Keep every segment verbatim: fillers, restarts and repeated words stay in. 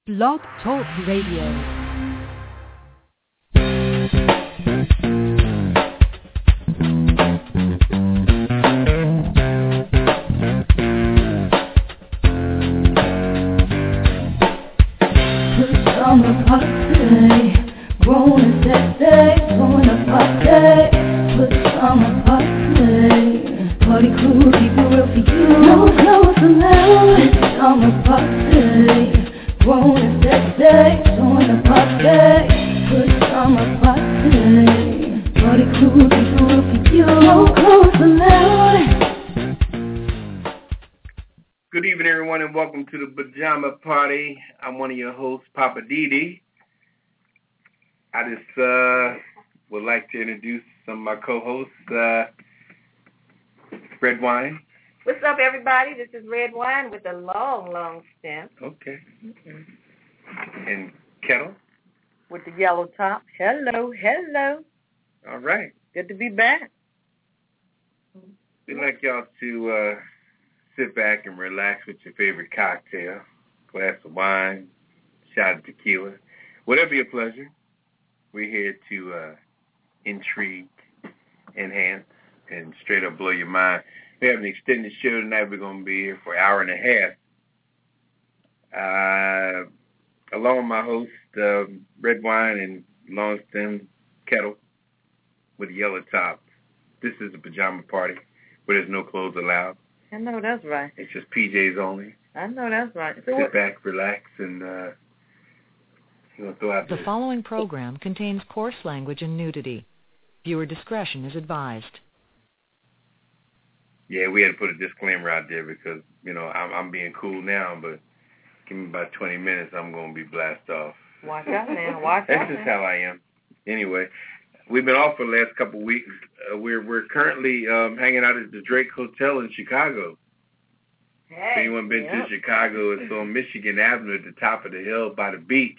Blog Talk Radio. Good evening, everyone, and welcome to the Pajama Party. I'm one of your hosts, Papa Didi. I just uh, would like to introduce some of my co-hosts, uh, Red Wine. What's up, everybody? This is Red Wine with a long, long stem. Okay. Mm-hmm. And Kettle. With the yellow top. Hello, hello. All right. Good to be back. We'd like y'all to uh, sit back and relax with your favorite cocktail, glass of wine, shot of tequila, whatever your pleasure. We're here to uh, intrigue, enhance, and straight up blow your mind. We have an extended show tonight. We're going to be here for an hour and a half. Uh, along with my host, uh, Red Wine and Long Stem Kettle with a yellow top. This is a pajama party where there's no clothes allowed. I know that's right. It's just P Js only. I know that's right. So sit back, relax, and uh, you know, throw out The this. following program contains coarse language and nudity. Viewer discretion is advised. Yeah, we had to put a disclaimer out there because, you know, I'm, I'm being cool now, but give me about twenty minutes, I'm going to be blasted off. Watch out now, watch That's out just now. how I am. Anyway, we've been off for the last couple of weeks. Uh, we're we're currently um, hanging out at the Drake Hotel in Chicago. Hey, if anyone been yep. to Chicago, it's on Michigan Avenue at the top of the hill by the beach.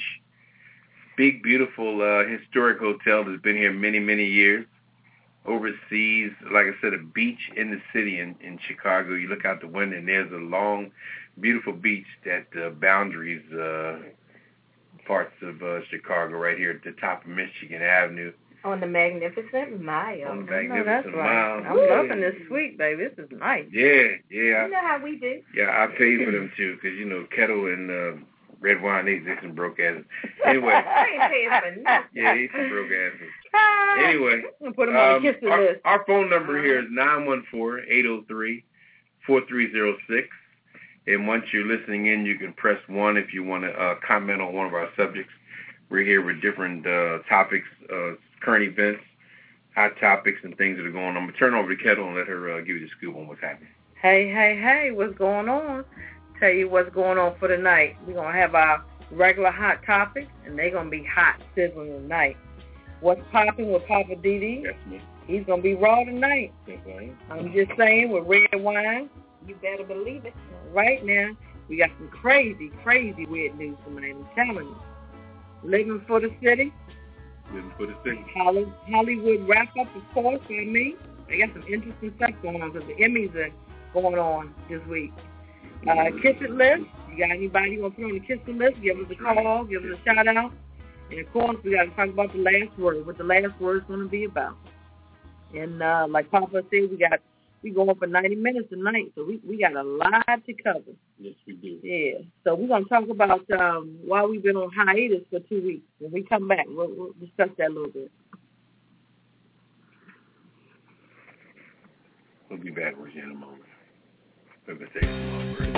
Big, beautiful, uh, historic hotel that's been here many, many years. Overseas, like I said, a beach in the city in, in Chicago. You look out the window and there's a long, beautiful beach that uh, boundaries uh, parts of uh, Chicago right here at the top of Michigan Avenue. On the Magnificent Mile. On the I know Magnificent that's right. Mile. I'm Yeah. loving this suite, baby. This is nice. Yeah, yeah. You know how we do. Yeah, I paid for them too, because, you know, Kettle and uh, Red Wine, they, they some broke asses. Anyway. I ain't paying for nothing. Yeah, they some broke asses. Anyway, Put them on um, the kiss our, list. our phone number here is nine one four, eight oh three, four three oh six. And once you're listening in, you can press one if you want to uh, comment on one of our subjects. We're here with different uh, topics, uh, current events, hot topics, and things that are going on. I'm going to turn over to Kettle and let her uh, give you the scoop on what's happening. Hey, hey, hey, what's going on? Tell you what's going on for the night. We're going to have our regular hot topics, and they're going to be hot, sizzling tonight. What's popping with Papa Didi? That's me. He's going to be raw tonight. That's right. I'm just saying, with red wine, you better believe it. Right now, we got some crazy, crazy weird news tonight. I'm telling you. Living for the city. Living for the city. Holly, Hollywood wrap-up, of course, for me. They got some interesting stuff going on because the Emmys are going on this week. Uh, Kiss It list. You got anybody you want to put on the Kiss It list? Give us a call. Give us a shout-out. And, of course, we got to talk about the last word, what the last word is going to be about. And uh, like Papa said, we got we going for ninety minutes tonight, so we, we got a lot to cover. Yes, we do. Yeah. So we're going to talk about um, why we've been on hiatus for two weeks. When we come back, we'll, we'll discuss that a little bit. We'll be back with you in a moment. We're going to take some long break.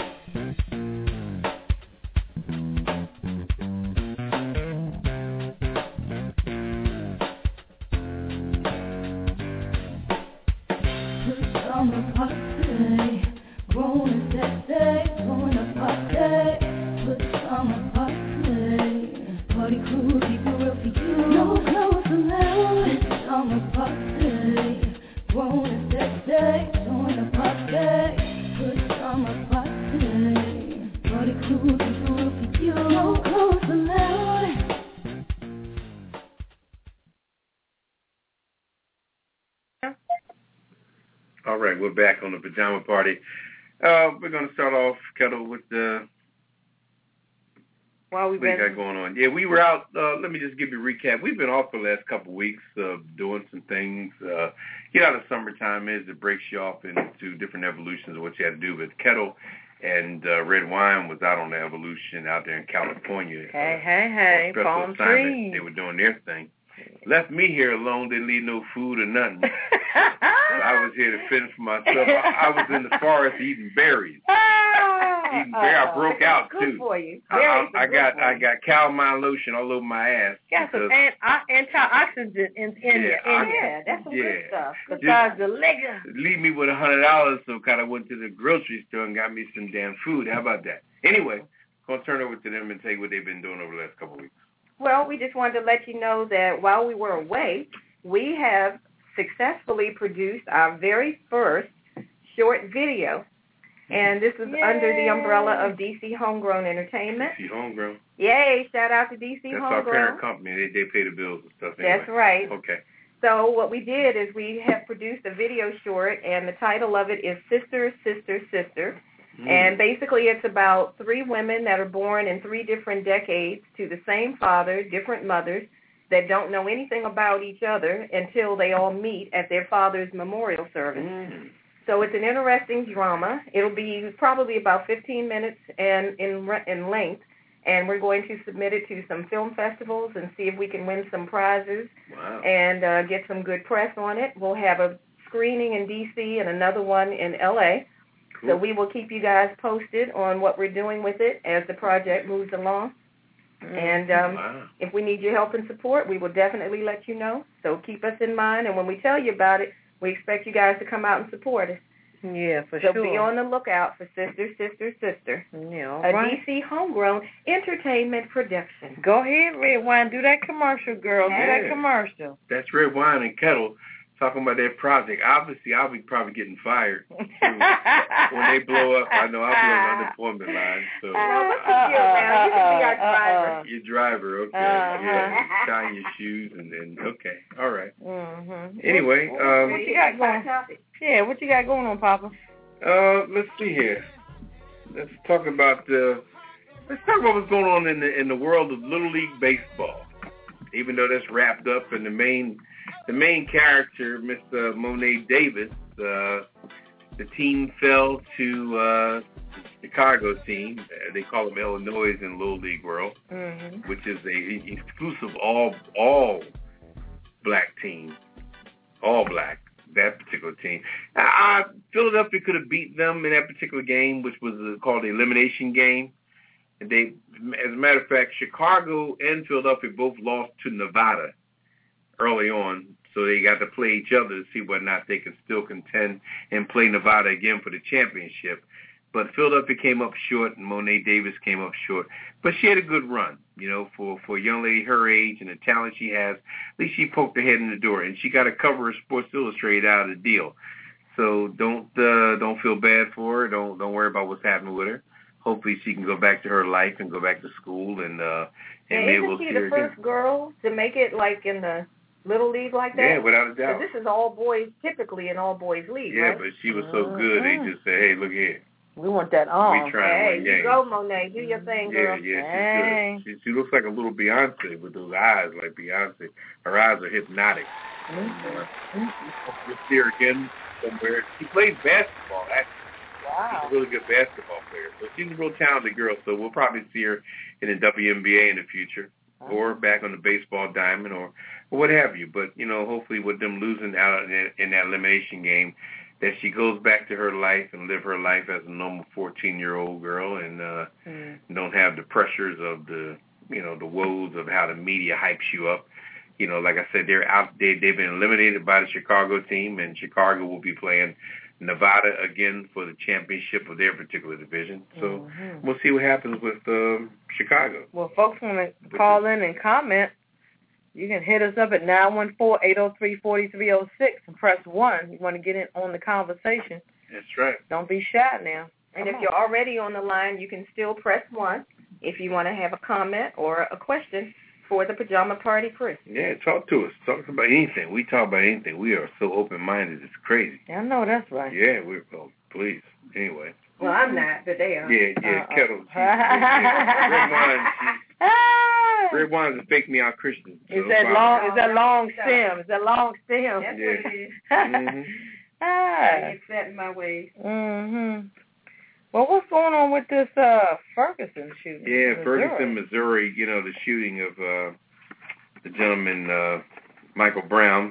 All right, we're back on the Pajama Party. Uh, we're going to start off, Kettle, with the while we've what been... you got going on? Yeah, we were out. Uh, let me just give you a recap. We've been off the last couple of weeks uh, doing some things. Uh, you know how the summertime is. It breaks you off into different evolutions of what you had to do. But Kettle and uh, Red Wine was out on the evolution out there in California. Hey, uh, hey, hey, palm trees. They were doing their thing. Left me here alone, didn't leave no food or nothing. So I was here to fend for myself. I, I was in the forest eating berries. Eating berries. I broke out good too. For you. I, I, I got I got calamine lotion all over my ass. Got some an, uh, antioxidant in, in yeah, you. I, Yeah, that's some yeah. good stuff. Besides the liquor. Leave me with a hundred dollars, so kind of went to the grocery store and got me some damn food. How about that? Anyway, gonna turn over to them and tell you what they've been doing over the last couple of weeks. Well, we just wanted to let you know that while we were away, we have successfully produced our very first short video. And this is Yay. under the umbrella of D C Homegrown Entertainment. D C Homegrown. Yay, shout out to D C That's Homegrown. That's our parent company. They, they pay the bills and stuff anyway. That's right. Okay. So what we did is we have produced a video short, and the title of it is Sister, Sister, Sister. Mm. And basically it's about three women that are born in three different decades to the same father, different mothers, that don't know anything about each other until they all meet at their father's memorial service. Mm. So it's an interesting drama. It'll be probably about fifteen minutes and in in length, and we're going to submit it to some film festivals and see if we can win some prizes. Wow. And uh, get some good press on it. We'll have a screening in D C and another one in L A Cool. So we will keep you guys posted on what we're doing with it as the project moves along. Mm-hmm. And um, wow. if we need your help and support, we will definitely let you know. So keep us in mind, and when we tell you about it, we expect you guys to come out and support us. Yeah, for so sure. So be on the lookout for Sister, Sister, Sister. Yeah, a right. D C Homegrown Entertainment production. Go ahead, Red Wine. Do that commercial, girl. Yeah. Do that commercial. That's Red Wine and Kettle talking about that project. Obviously, I'll be probably getting fired. When they blow up, I know I'll be on the unemployment line. So, no, let's uh, you around. You can be our driver. Uh, your driver, okay. Uh-huh. Yeah, tying your shoes and then, okay. All right. Mm-hmm. Anyway. What, um, what you got going on? Yeah, what you got going on, Papa? Uh, let's see here. Let's talk about, uh, let's talk about what's going on in the, in the world of Little League Baseball. Even though that's wrapped up in the main... The main character, Mister Monet Davis, uh, the team fell to uh, the Chicago team. Uh, they call them Illinois in Little League world, mm-hmm. which is a exclusive all all black team, all black. That particular team. Uh, Philadelphia could have beat them in that particular game, which was uh, called the elimination game. And they, as a matter of fact, Chicago and Philadelphia both lost to Nevada early on, so they got to play each other to see whether or not they can still contend and play Nevada again for the championship. But Philadelphia came up short, and Monet Davis came up short. But she had a good run, you know, for, for a young lady her age and the talent she has. At least she poked her head in the door, and she got a cover of Sports Illustrated out of the deal. So don't uh, don't feel bad for her. Don't don't worry about what's happening with her. Hopefully she can go back to her life and go back to school and uh, and yeah, maybe isn't we'll she see the her first again. girl to make it like in the Little League like that? Yeah, without a doubt. So this is all boys, typically an all boys league, yeah, right? but she was so good, they just said, hey, look here. We want that on. We trying hey, to win you games. go, Monet. Do your thing, girl. Yeah, yeah, hey. she's good. She, she looks like a little Beyonce with those eyes like Beyonce. Her eyes are hypnotic. Mm-hmm. We'll see her again somewhere. She plays basketball, actually. Wow. She's a really good basketball player. So she's a real talented girl, so we'll probably see her in the W N B A in the future, uh-huh. or back on the baseball diamond, or, or what have you. But, you know, hopefully with them losing out in, in that elimination game, that she goes back to her life and live her life as a normal fourteen-year-old girl and uh, mm. don't have the pressures of the, you know, the woes of how the media hypes you up. You know, like I said, they're out. They, they've been eliminated by the Chicago team, and Chicago will be playing Nevada again for the championship of their particular division. So mm-hmm. we'll see what happens with um, Chicago. Well, folks want to call in and comment. You can hit us up at nine one four, eight oh three, four three oh six and press one. You want to get in on the conversation. That's right. Don't be shy now. And Come if on. you're already on the line, you can still press one if you want to have a comment or a question for the Pajama Party crew. Yeah, talk to us. Talk about anything. We talk about anything. We are so open-minded. It's crazy. Yeah, I know that's right. Yeah, we're, oh, please. Anyway. Well, I'm not, but they are. Yeah, yeah, Uh-uh. Kettle. She, yeah, Red Wine. She, Red Wine's a fake me out Christian. So Is that long? Is that long stem? Is that long stem? That's Yeah. what it is. Mm-hmm. Ah. I get set in my ways. Mhm. Well, what's going on with this uh, Ferguson shooting? Yeah, Missouri? Ferguson, Missouri. You know, the shooting of uh, the gentleman uh, Michael Brown.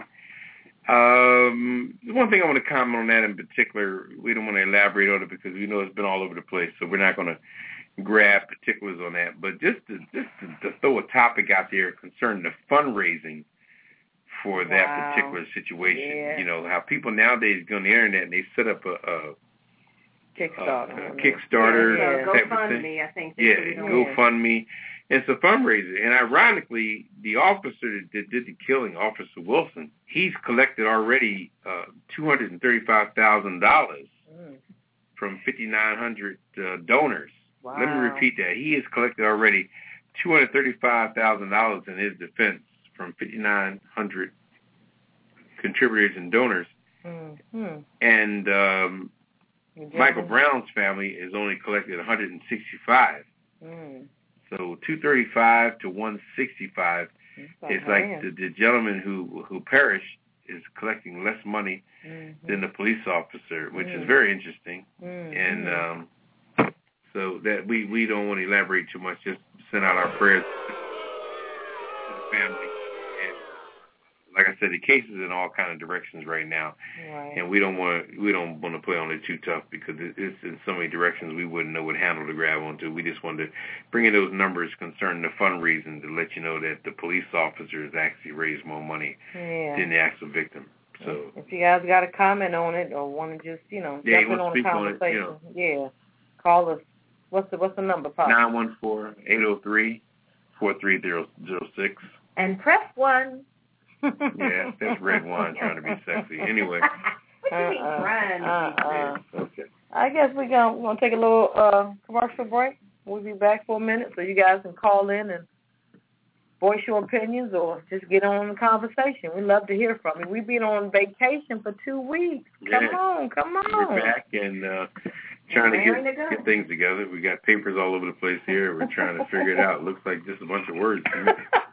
Um, one thing I want to comment on that in particular. We don't want to elaborate on it because we know it's been all over the place, so we're not going to grab particulars on that. But just to just to, to throw a topic out there concerning the fundraising for Wow. that particular situation. Yeah. You know how people nowadays go on the internet and they set up a, a Kickstarter. Uh, Kickstarter Yeah. So type of thing. GoFundMe, I think. Yeah, They put it on. GoFundMe. It's a fundraiser. And ironically, the officer that did the killing, Officer Wilson, he's collected already uh, two hundred thirty-five thousand dollars Mm. from fifty-nine hundred uh, donors. Wow. Let me repeat that. He has collected already two hundred thirty-five thousand dollars in his defense from fifty-nine hundred contributors and donors. Mm-hmm. And um, Michael Brown's family has only collected one hundred sixty-five. Mm. So two thirty-five to one sixty-five. It's like the, the gentleman who who perished is collecting less money mm-hmm. than the police officer, which mm. is very interesting. Mm-hmm. And um, so that we, we don't want to elaborate too much. Just send out our prayers to the family. And like I said, the case is in all kind of directions right now, right. and we don't want to we don't want to play on it too tough because it, it's in so many directions we wouldn't know what handle to grab onto. We just wanted to bring in those numbers concerning the fundraising to let you know that the police officers actually raised more money yeah. than the actual victim. So if you guys got a comment on it or want to just you know yeah, jump in on a conversation, on it, you know. yeah, call us. What's the what's the number, Pop? nine one four, eight oh three, four three zero zero six. And press one. Yeah, that's Red Wine trying to be sexy. Anyway. What do you mean Uh-uh. trying to Uh-uh. Yeah, okay. I guess we're going to take a little uh, commercial break. We'll be back for a minute so you guys can call in and voice your opinions or just get on the conversation. We love to hear from you. We've been on vacation for two weeks. Come Yeah. on, come on. We're back and uh, trying to get, get things together. We got papers all over the place here. We're trying to figure it out. It looks like just a bunch of words to me.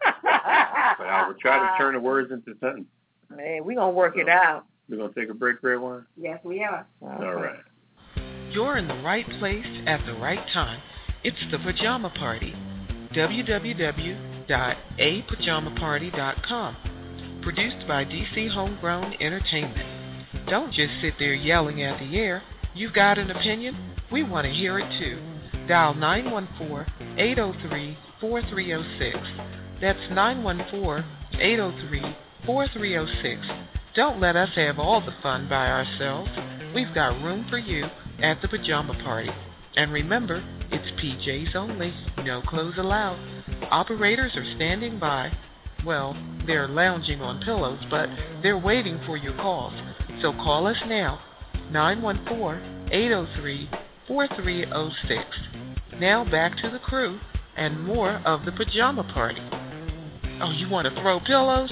But I will try to turn the words into something. Man, we're going to work so, it out. We're going to take a break, Red Wine? Yes, we are. Okay. All right. You're in the right place at the right time. It's the Pajama Party. w w w dot a pajama party dot com. Produced by D C Homegrown Entertainment. Don't just sit there yelling at the air. You've got an opinion? We want to hear it too. Dial nine one four, eight oh three, four three oh six. That's nine one four, eight oh three, four three oh six. Don't let us have all the fun by ourselves. We've got room for you at the Pajama Party. And remember, it's P Js only, no clothes allowed. Operators are standing by. Well, they're lounging on pillows, but they're waiting for your calls. So call us now, nine one four, eight oh three, four three oh six. Now back to the crew and more of the Pajama Party. Oh, you want to throw pillows?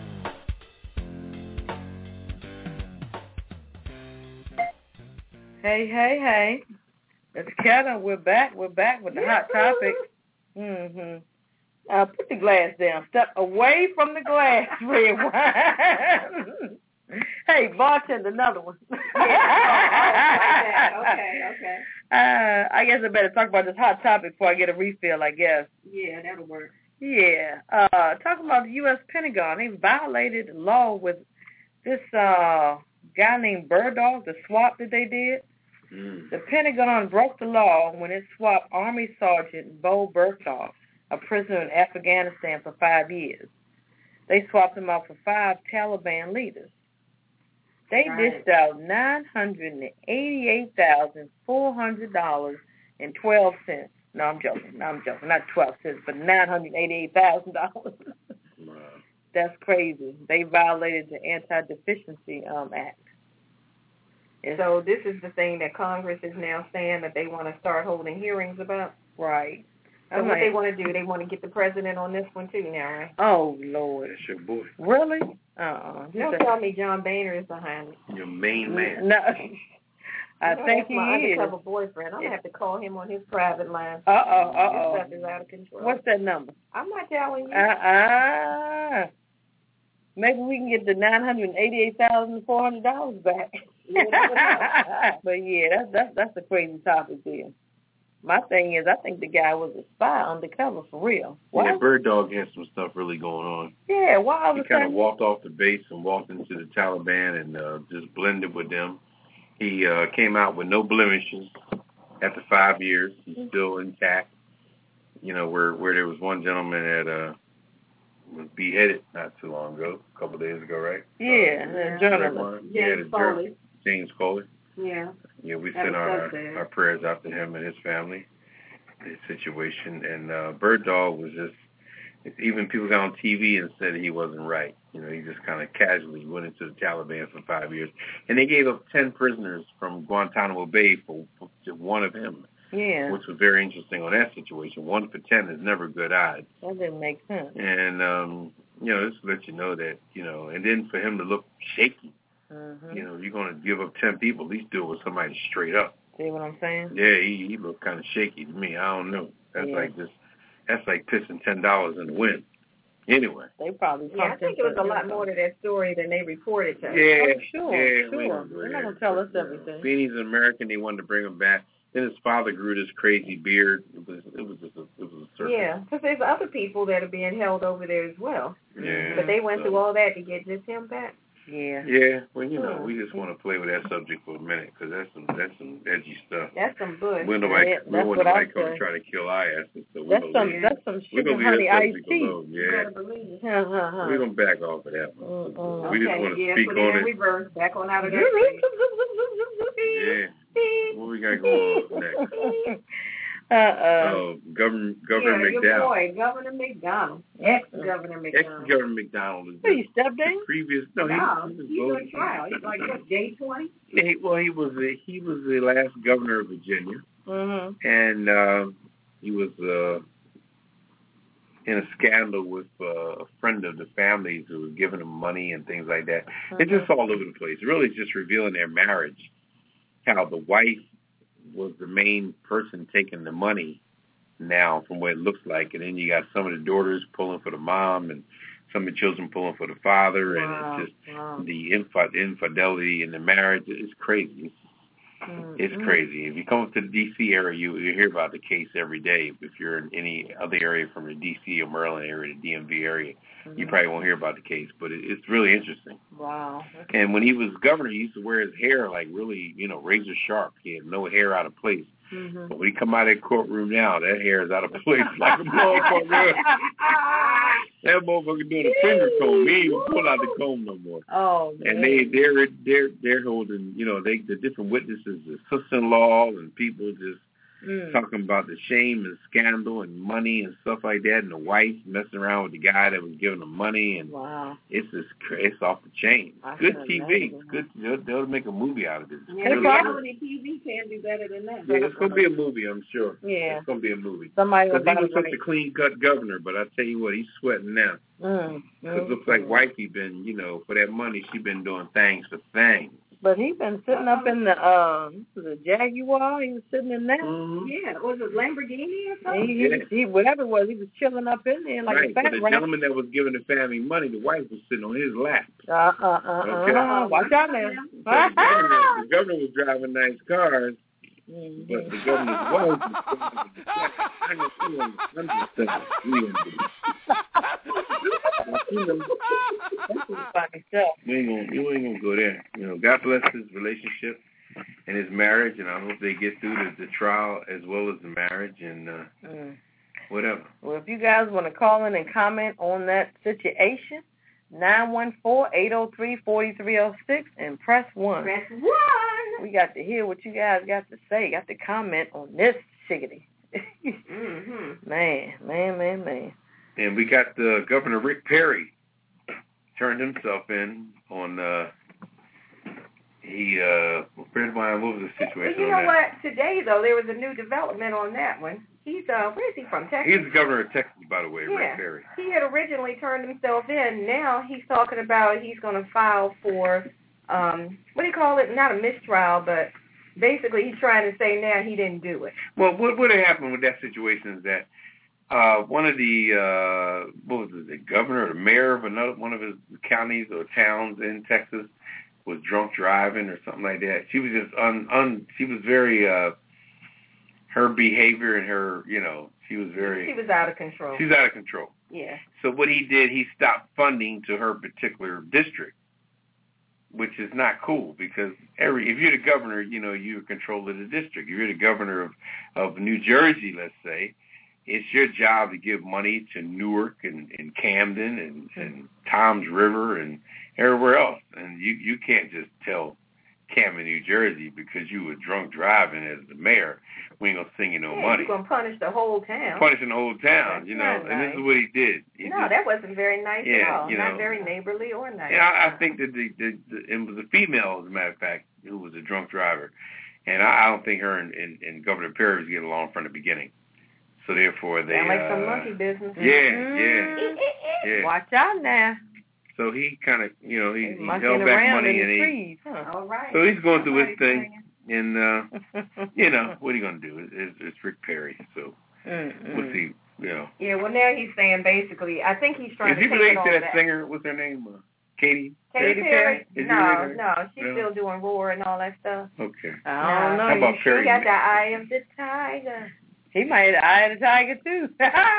Hey, hey, hey. It's Kevin. We're back. We're back with the hot topic. Mm-hmm. Uh, put the glass down. Step away from the glass, Red Wine. Hey, bartender, another one. Yeah. Oh, like that. Okay, okay. Uh, I guess I better talk about this hot topic before I get a refill, I guess. Yeah, that'll work. Yeah. Uh, talking about the U S Pentagon. They violated the law with this uh, guy named Burdog, the swap that they did. Mm. The Pentagon broke the law when it swapped Army Sergeant Bo Burkov, a prisoner in Afghanistan, for five years. They swapped him out for five Taliban leaders. They Right. dished out nine hundred eighty-eight thousand four hundred dollars and twelve cents. No, I'm joking. No, I'm joking. Not twelve cents, but nine hundred eighty-eight thousand dollars. Wow. That's crazy. They violated the Anti-Deficiency um, Act. It's, So this is the thing that Congress is now saying that they want to start holding hearings about. right. So I'm what like, they want to do, they want to get the president on this one too now, right? oh, Lord. That's your boy. Really? Uh-uh. Don't tell me John Boehner is behind it. Your main man. No. I you know, think that's he my is. undercover boyfriend. I'm gonna have to call him on his private line. Uh oh, uh oh. This stuff is out of control. What's that number? I'm not telling you. Uh uh. Maybe we can get the nine hundred eighty-eight thousand four hundred dollars back. You never know. But yeah, that's that's that's a crazy topic there. My thing is, I think the guy was a spy undercover for real. Why? Yeah, Bird Dog had some stuff really going on. Yeah, why all of He a kind of sudden? walked off the base and walked into the Taliban and uh, just blended with them. He uh, came out with no blemishes after five years. He's still intact. You know, where where there was one gentleman that uh, was beheaded not too long ago, a couple of days ago, right? Yeah, uh, the journalist. Yeah, James the Foley. journalist, James Foley. Yeah. Yeah, we That sent was our, so sad. our prayers out to him and his family, his situation. And uh, Bird Dog was just, even people got on T V and said he wasn't right. You know, he just kind of casually went into the Taliban for five years. And they gave up ten prisoners from Guantanamo Bay for, for one of him, Yeah, which was very interesting on that situation. One for ten is never good odds. that didn't make sense. And, um, you know, just to let you know that, you know, and then for him to look shaky, Mm-hmm. you know, you're going to give up ten people, at least do it with somebody straight up. See what I'm saying? Yeah, he, he looked kind of shaky to me. I don't know. That's Yeah. like just, that's like pissing ten dollars in the wind. Anyway. They probably Yeah, I pumped think him it was for a lot info. more to that story than they reported to us. Yeah, Oh, sure, yeah, sure. we don't go They're not there. gonna tell us But, uh, everything. Being he's an American, they wanted to bring him back. Then his father grew this crazy beard. It was, it was just a, it was a circus. Yeah, because there's other people that are being held over there as well. Yeah. But they went so- through all that to get just him back. Yeah. Yeah, well, you know, Hmm. we just want to play with that subject for a minute because that's some that's some edgy stuff. That's some bush. We don't nobody, Yeah, we that's don't want what I nobody come say. and try to kill our asses. So we're That's gonna some leave, that's some we're sugar gonna honey leave that iced subject tea. alone. You Yeah, better believe it. Ha, ha, ha. we're gonna back off of that one. Mm-mm. We just Okay, want to yeah, speak put on it in it. reverse, back on out of that. Yeah. What we got going on next? Uh-uh. Oh, Governor Governor Yeah, your McDowell. boy, Governor McDonald, ex-Governor Ex McDonald. Governor McDonald is Hey, you stepped the in? previous. No, he, No, he was he's on voted. trial. He's like, what, day twenty? He, well, he was the, he was the last governor of Virginia, Mm-hmm. and uh, he was uh, in a scandal with uh, a friend of the family's who was giving him money and things like that. Mm-hmm. It's just all over the place. Really, it's just revealing their marriage. How the wife was the main person taking the money now, from what it looks like, and then you got some of the daughters pulling for the mom, and some of the children pulling for the father, Wow. and it's just Wow. the infi- infidelity in the marriage. It's crazy. It's, Mm-hmm. it's crazy. If you come up to the D C area, you you hear about the case every day. If you're in any other area from the D C or Maryland area, the D M V area, Mm-hmm. you probably won't hear about the case, but it, it's really interesting. Wow. And when he was governor, he used to wear his hair like really, you know, razor sharp. He had no hair out of place. Mm-hmm. But when he come out of that courtroom now, that hair is out of place like a motherfucker. That motherfucker doing a finger comb. He ain't even pull out the comb no more. Oh, man. And they they're they're they're holding, you know, they the different witnesses, the sister-in-law and people just Mm. talking about the shame and scandal and money and stuff like that, and the wife messing around with the guy that was giving them money, and Wow. it's just cra- it's off the chain. I Good can T V. imagine. It's good. They'll, they'll make a movie out of it. It's Yeah, really reality T V can't do better than that. good. Yeah, it's gonna be a movie, I'm sure. Yeah. It's gonna be a movie. Somebody Because he about was to such make- a clean-cut governor, but I tell you what, he's sweating now. Mm. Because Mm. looks like wifey been, you know, for that money, she been doing things for things. But he been sitting up in the uh, the Jaguar. He was sitting in that. Mm-hmm. Yeah, was it Lamborghini or something? He, he, Yeah. he, whatever it was, he was chilling up in there like Right, a but fat the rat. gentleman that was giving the family money, the wife was sitting on his lap. Uh, uh, uh, Okay. uh. Watch out now. So the, governor, the governor was driving nice cars, Mhm. but the governor's wife was I don't see him. I'm just saying. We don't do that. You know, That's some funny stuff. we ain't gonna, you ain't gonna go there. You know, God bless his relationship and his marriage, and I hope they get through the, the trial as well as the marriage and uh, Mm. whatever. Well, if you guys want to call in and comment on that situation, nine one four, eight oh three, four three oh six and press one. Press one. We got to hear what you guys got to say. Got to comment on this shiggity. Mm-hmm. Man, man, man, man. And we got uh, Governor Rick Perry turned himself in on, uh, he, uh, friend of mine, what was the Well, situation you on know that? what? Today, though, there was a new development on that one. He's, uh, where is he from? Texas? He's the governor of Texas, by the way, Yeah. Rick Perry. He had originally turned himself in. Now he's talking about he's going to file for, um, what do you call it? Not a mistrial, but basically he's trying to say now he didn't do it. Well, what would have happened with that situation is that uh, one of the, uh, what was it, the governor or the mayor of another one of his counties or towns in Texas was drunk driving or something like that. She was just un, un she was very, uh, her behavior and her, you know, she was very... She was out of control. She was out of control. Yeah. So what he did, he stopped funding to her particular district, which is not cool because every if you're the governor, you know, you're in control of the district. If you're the governor of, of New Jersey, let's say, it's your job to give money to Newark and, and Camden and, and Toms River and everywhere else. And you, you can't just tell Camden, New Jersey, because you were drunk driving as the mayor, we ain't going to sing you no yeah, money. You're going to punish the whole town. Punishing the whole town, That's you know, and nice. This is what he did. He no, just, that wasn't very nice yeah, at all. You Not know, very neighborly or nice. Yeah, I, I think that the, the, the, it was a female, as a matter of fact, who was a drunk driver. And I, I don't think her and, and, and Governor Perry was getting along from the beginning. So therefore they... Sound like uh, some monkey business. Yeah, mm-hmm. yeah, yeah. Watch out now. So he kind of, you know, he, he held back money in and the he... trees, huh? All right. So he's going through his Somebody's thing. And, uh, you know, what are you going to do? It's, it's Rick Perry, so mm-hmm. we'll see, you know. Yeah, well, now he's saying basically, I think he's trying Is to he take related it to all that back. singer? What's her name? Uh, Katy? Katy Perry? Perry? Is No, he no, she's no? still doing Roar and all that stuff. Okay. I don't no. know. How about She Perry? got the eye of the tiger. He might have the eye of the tiger, too.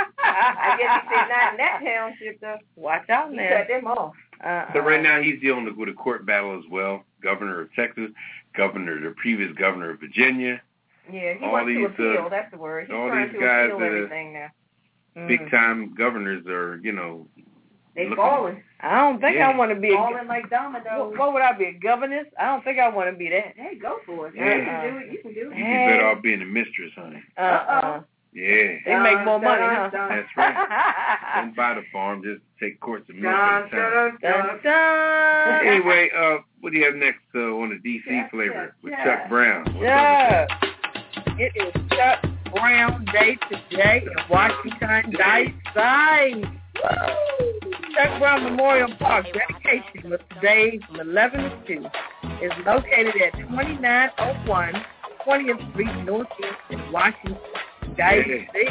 I guess he said not in that township, though. Watch out He now. cut them off. Uh-uh. So right now he's dealing with a court battle as well. Governor of Texas, governor, the previous governor of Virginia. Yeah, he all wants these, to appeal. uh, That's the word. He's all trying these to guys appeal that are everything now. Big time governors are, you know, They looking- falling. I don't think Yeah. I want to be a... Falling like dominoes. What, what would I be, a governess? I don't think I want to be that. Hey, go for it. Yeah. You can do it. You can do You'd it. be better off being a mistress, honey. Uh-uh. Yeah. They make more money, huh? That's right. Don't buy the farm, just take quarts of milk Dun, at a time. dun, dun, Dun, dun. Anyway, uh, what do you have next uh, on the D C Chuck, flavor Chuck, with Chuck. Chuck Brown? What's Yeah. up with It is Chuck Brown Day today in Washington, D C Woo! Chuck Brown Memorial Park dedication was today from eleven to two. It's located at twenty-nine oh one twentieth Street Northeast in Washington, D C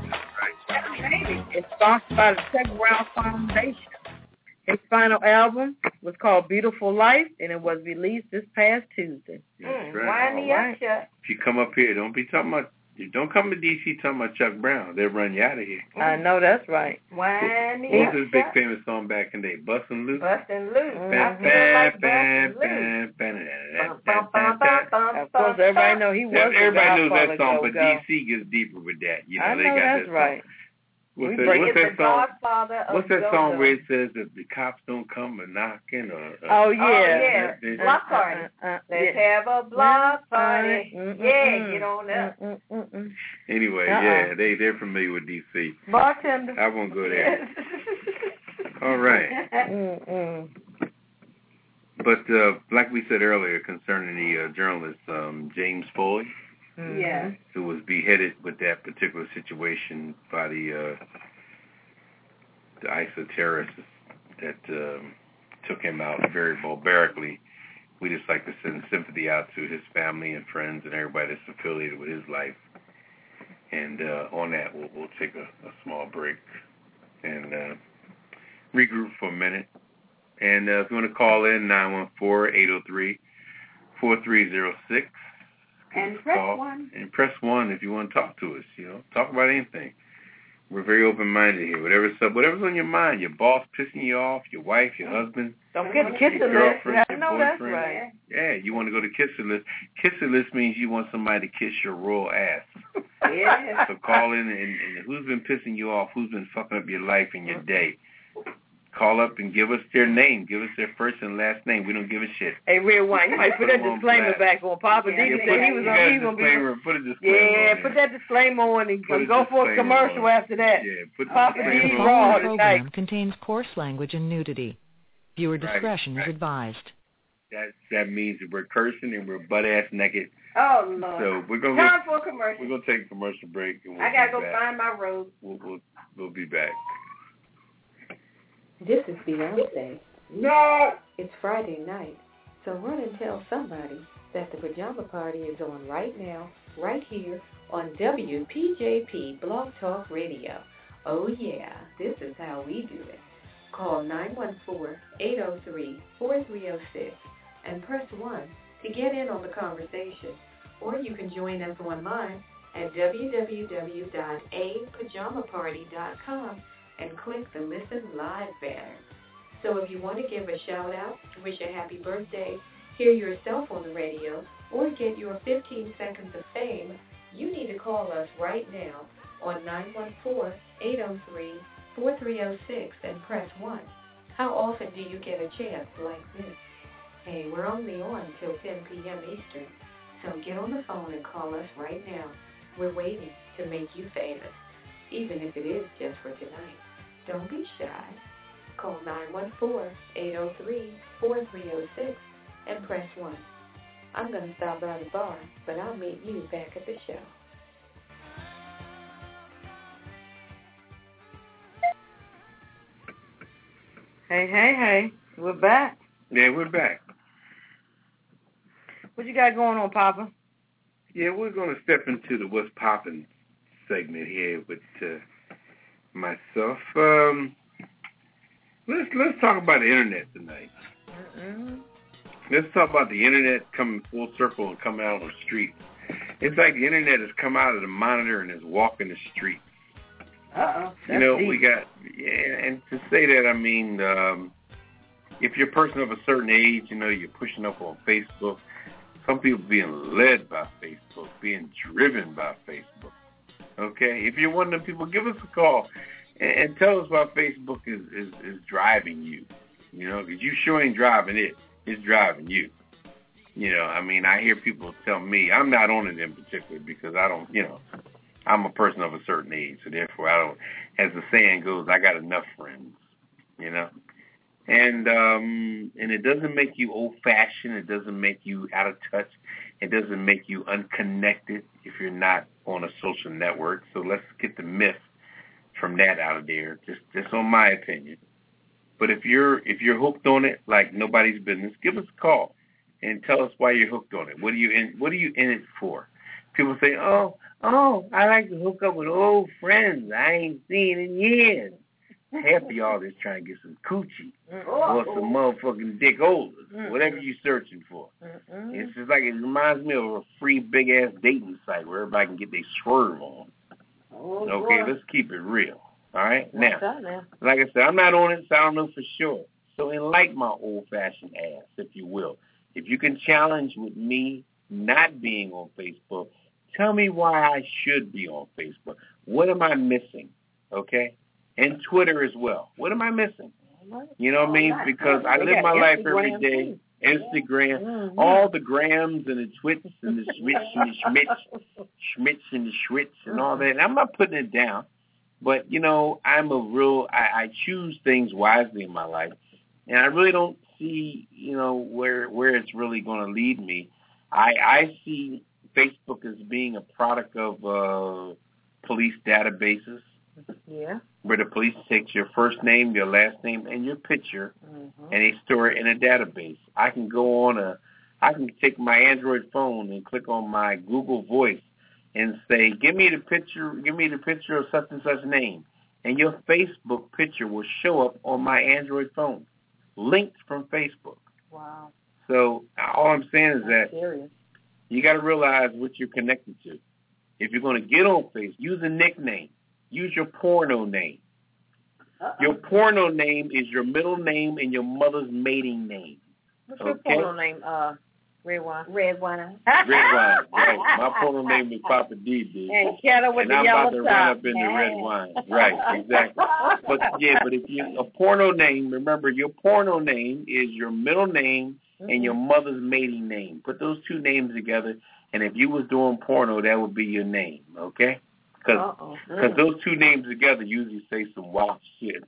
It's sponsored by the Chuck Brown Foundation. His final album was called Beautiful Life, and it was released this past Tuesday. That's Mm, right. wind me All right. up, Chuck. If you come up here, don't be talking about, you don't come to D C talking about Chuck Brown. They'll run you out of here. I know that's right. Wind me What up, was his big Chuck. famous song back in the day? Bustin' Loose? Bustin' loose. Mm. I Bam, feel like bam, bustin' loose. bam, bam, Bum, bam, bum, bam, bum, bam. bum, bum, Of course, bum, everybody bum. know he was Now, the everybody knows that Godfather song, but go-go. D C gets deeper with that. You know, I they know got that's that right. song. What's We that, break what's It's that the song? Godfather of What's that go-go. song where it says if the cops don't come a knocking or? Uh, Oh, yeah. Oh, yeah. That- Block party. Uh, uh, uh, Let's yeah. have a block party. Mm, mm, Yeah, mm, get on up. mm, mm, mm. Anyway, Uh-uh. yeah, they they're familiar with D C. Bartender. I won't go there. All right. Mm, mm. But uh, like we said earlier concerning the uh, journalist um, James Foley, Mhm. Yeah. who was beheaded with that particular situation by the uh, the ISIS terrorists that um, took him out very barbarically. We just like to send sympathy out to his family and friends and everybody that's affiliated with his life. And uh, on that, we'll, we'll take a, a small break and uh, regroup for a minute. And uh, if you want to call in, nine one four, eight oh three, four three oh six. And press one. And press one if you want to talk to us. You know, talk about anything. We're very open-minded here. Whatever's up, whatever's on your mind, your boss pissing you off, your wife, your husband. Don't forget to kiss the Your list. girlfriend, I your know that's boyfriend. right. Yeah, you want to go to kiss the list. Kiss the list means you want somebody to kiss your royal ass. Yeah. So call in and, and who's been pissing you off, who's been fucking up your life and your day. Call up and give us their name. Give us their first and last name. We don't give a shit. Hey, Red Wine, you might put Put that him on disclaimer blast. back on. Papa Yeah, D Yeah, said put, he was you on. got He a was gonna be. disclaimer. Put a disclaimer Yeah, on put there. that disclaimer on and Put a go for a disclaimer commercial on. after that. Yeah, put the Papa disclaimer D The on. raw following today. program contains coarse language and nudity. Viewer Right, discretion right. is advised. That that means that we're cursing and we're butt ass naked. Oh, Lord. So we're gonna Time go, for a commercial. we're gonna take a commercial break and we'll I gotta be go back. find my robe. We'll, we'll we'll be back. This is Beyonce. No. It's Friday night, so run and tell somebody that the Pajama Party is on right now, right here on W P J P Blog Talk Radio. Oh yeah, this is how we do it. Call nine one four, eight oh three, four three oh six and press one to get in on the conversation. Or you can join us online at w w w dot a pajama party dot com and click the Listen Live banner. So if you want to give a shout-out, wish a happy birthday, hear yourself on the radio, or get your fifteen seconds of fame, you need to call us right now on nine one four, eight oh three, four three oh six and press one. How often do you get a chance like this? Hey, we're only on till ten p.m. Eastern, so get on the phone and call us right now. We're waiting to make you famous, even if it is just for tonight. Don't be shy. Call nine one four, eight oh three, four three oh six and press one. I'm going to stop by the bar, but I'll meet you back at the show. Hey, hey, hey. We're back. Yeah, we're back. What you got going on, Papa? Yeah, we're going to step into the What's Poppin' segment here with uh, myself. Um, let's let's talk about the internet tonight. Mm-mm. Let's talk about the internet coming full circle and coming out on the street. It's like the internet has come out of the monitor and is walking the street. Uh-oh. You know, deep. we got, yeah, and to say that, I mean, um, if you're a person of a certain age, you know, you're pushing up on Facebook. Some people being led by Facebook, being driven by Facebook. Okay? If you're one of them people, give us a call and, and tell us why Facebook is, is, is driving you. You know, because you sure ain't driving it. It's driving you. You know, I mean, I hear people tell me, I'm not on it in particular because I don't, you know, I'm a person of a certain age, so therefore I don't, as the saying goes, I got enough friends, you know. And um, and it doesn't make you old-fashioned. It doesn't make you out of touch. It doesn't make you unconnected if you're not on a social network. So let's get the myth from that out of there, just just on my opinion. But if you're if you're hooked on it like nobody's business, give us a call and tell us why you're hooked on it. What are you in What are you in it for? People say, oh, oh, I like to hook up with old friends I ain't seen in years. Half of y'all just trying to get some coochie or some motherfucking dick holders, whatever you're searching for. Mm-mm. It's just like, it reminds me of a free big-ass dating site where everybody can get their swerve on. Oh, okay, boy. Let's keep it real. All right? Now, now, like I said, I'm not on it, so I don't know for sure. So enlighten my old-fashioned ass, if you will. If you can challenge with me not being on Facebook, tell me why I should be on Facebook. What am I missing? Okay? And Twitter as well. What am I missing? You know what I mean? Because I live my life every day. Instagram, mm-hmm. all the grams and the twits and the schmitz and the schmitz, schmitz and the schwitz and all that. And I'm not putting it down, but, you know, I'm a real, I, I choose things wisely in my life. And I really don't see, you know, where where it's really going to lead me. I, I see Facebook as being a product of uh, police databases. Yeah. Where the police takes your first name, your last name, and your picture, mm-hmm. and they store it in a database. I can go on a, I can take my Android phone and click on my Google Voice and say, give me the picture, give me the picture of such and such name, and your Facebook picture will show up on my Android phone, linked from Facebook. Wow. So all I'm saying is That's that serious. You got to realize what you're connected to. If you're going to get on Facebook, use a nickname. Use your porno name. Uh-oh. Your porno name is your middle name and your mother's mating name. What's okay? your porno name? Uh, Red Wine. Red Wine. Red Wine, right. My porno name is Papa D, dude. And Kettle with and the I'm yellow about to top. run up in the Red Wine. Right, exactly. But, yeah, but if you, a porno name, remember, your porno name is your middle name mm-hmm. and your mother's mating name. Put those two names together, and if you was doing porno, that would be your name, okay? Because mm. those two names together usually say some wild shit.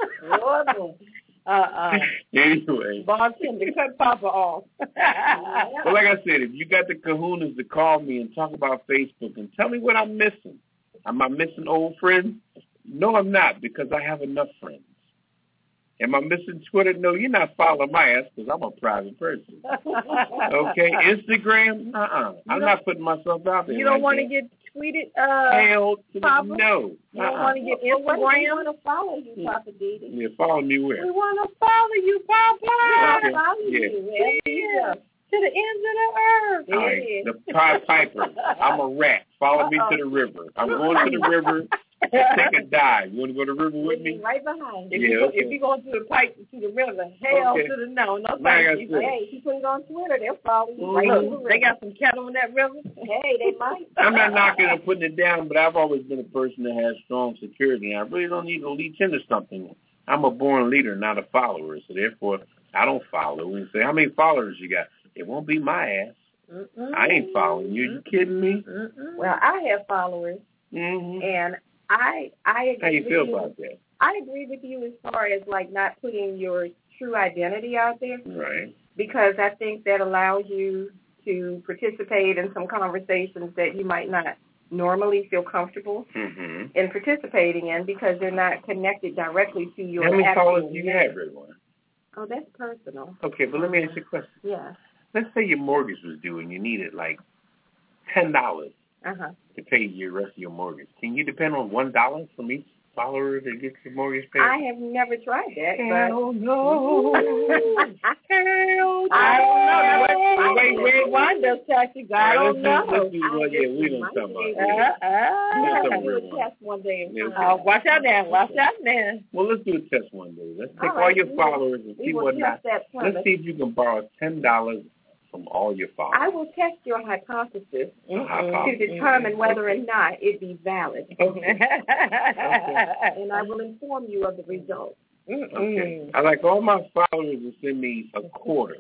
uh-uh. Anyway. Bartender, cut Papa off. Well, like I said, if you got the kahunas to call me and talk about Facebook and tell me what I'm missing. Am I missing old friends? No, I'm not, because I have enough friends. Am I missing Twitter? No, you're not following my ass because I'm a private person. Okay, Instagram? Uh-uh. I'm not putting myself out there. You don't like want to get tweeted? Uh, Hell to Papa? the no. You don't uh-uh. want to get Instagram? Well, we want to follow you, Papa Didi. Yeah, follow me where? We want to follow you, Papa. We want to Okay. follow Yeah. you. Wherever you go. To the ends of the earth. All right, the Pied Piper. I'm a rat. Follow me to the river. I'm going to the river. Take a dive. You want to go to the river with me? Right behind you. If, Yeah, you go, okay. if you go to the pipe to the river, hell Okay. to the no. No Like I thank you. said. Hey, if you put it on Twitter, they'll follow you Mhm. right to the Look, river. they got some cattle in that river. Hey, they might. I'm not knocking or putting it down, but I've always been a person that has strong security, and I really don't need to leech into something. I'm a born leader, not a follower, so therefore I don't follow. And say, how many followers you got? It won't be my ass. Mm-mm. I ain't following you. You kidding me? Mm-mm. Well, I have followers, Mm-hmm. and I I agree How you with feel you. about that? I agree with you as far as like not putting your true identity out there, Right. because I think that allows you to participate in some conversations that you might not normally feel comfortable Mm-hmm. in participating in because they're not connected directly to your How many actual followers do you name. have, Redwan? Oh, that's personal. Okay, but let me ask you a question. Yeah. Let's say your mortgage was due and you needed like ten dollars Uh-huh. to pay your rest of your mortgage. Can you depend on one dollar from each follower to get your mortgage paid? I have never tried that, Hell but no. Hell I don't know. The way Red Wine does taxes, I All don't right, let's know. do, let's do, well, yeah, we don't talk about Uh, that. uh, Yeah, I so have to do Red a Wine. test one day. and Yeah, find okay. uh, out. watch out now. Watch out now. Well, let's do a test one day. Let's take All all, right, your we will- followers and We see will what not. test that Let's premise. see if you can borrow ten dollars from all your followers. I will test your hypothesis A hypothesis. to determine whether or not it be valid, Okay. and I will inform you of the results. Okay. I like all my followers to send me a quarter.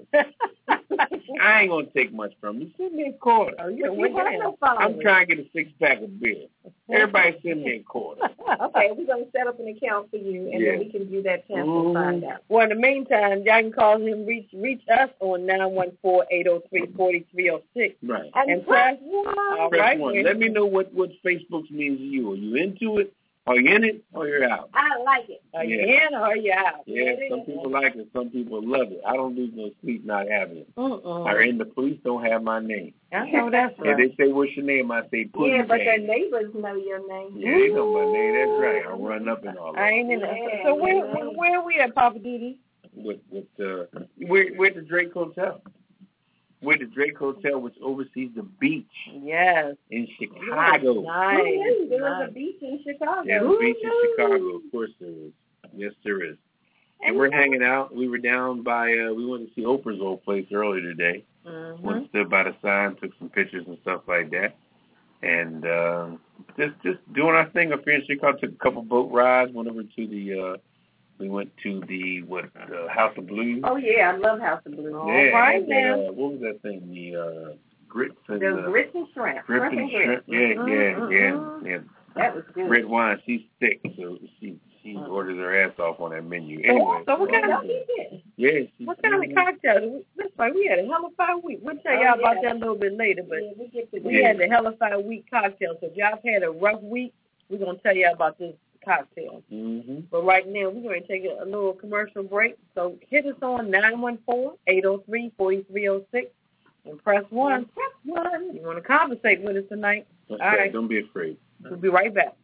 I ain't gonna take much from you. Send me a quarter. Oh, you But done you went have down. no followers. I'm trying to get a six pack of beer. Everybody send me a quarter. Okay, we're going to set up an account for you, and Yeah. then we can do that test Ooh. and find out. Well, in the meantime, y'all can call him, reach reach us on nine one four, eight oh three, four three oh six. Right. And, And press press- one. All Press right, one. then. Let me know what what Facebook means to you. Are you into it? Are you in it? Or you're out? I like it. Are you Yeah. in or are you out? Yeah, some people like it. Some people love it. I don't lose no sleep not having it. Mm-mm. Or in the police don't have my name. I know that's If right. they say, what's your name? I say, Pudding Yeah, but their Jane. neighbors know your name. Yeah, they know my name. That's right. I run up and all I that. ain't in Yeah, it. So where, yeah. where where are we at, Papa Didi? With, with, uh, we're, we're at the Drake Hotel. We're at the Drake Hotel, which oversees the beach Yes. in Chicago. Nice. Who knew there was nice. a beach in Chicago? There's a Who beach in knew? Chicago. Of course there is. Yes, there is. And we're hanging out. We were down by, uh, we went to see Oprah's old place earlier today. Mm-hmm. Went stood by the sign, took some pictures and stuff like that. And uh, just just doing our thing up here in Chicago. Took a couple boat rides. Went over to the, uh, we went to the, what, uh, House of Blues. Oh, yeah, I love House of Blues. Yeah, All right, and that, now. uh, what was that thing? The uh, grits and The uh, grits and shrimp. grits Shrimp and and grits. shrimp. Yeah, yeah, Mhm, yeah, mhm. yeah. That was good. Red wine. She's thick, so she she Mhm. orders her ass off on that menu. So- Anyway, so what kind No, of- he did. yeah, she, What kind of cocktails? That's right. We had a hella fire week. We'll tell Oh, y'all about yeah. that a little bit later, but Yeah, we get to we Yeah. had the hella fire week cocktails. So if y'all have had a rough week, we're going to tell y'all about this cocktail. Mm-hmm. But right now, we're going to take a, a little commercial break. So hit us on nine one four, eight oh three, four three oh six and press one. Press one. You want to conversate with us tonight? That's All right. right. Don't be afraid. We'll be right back.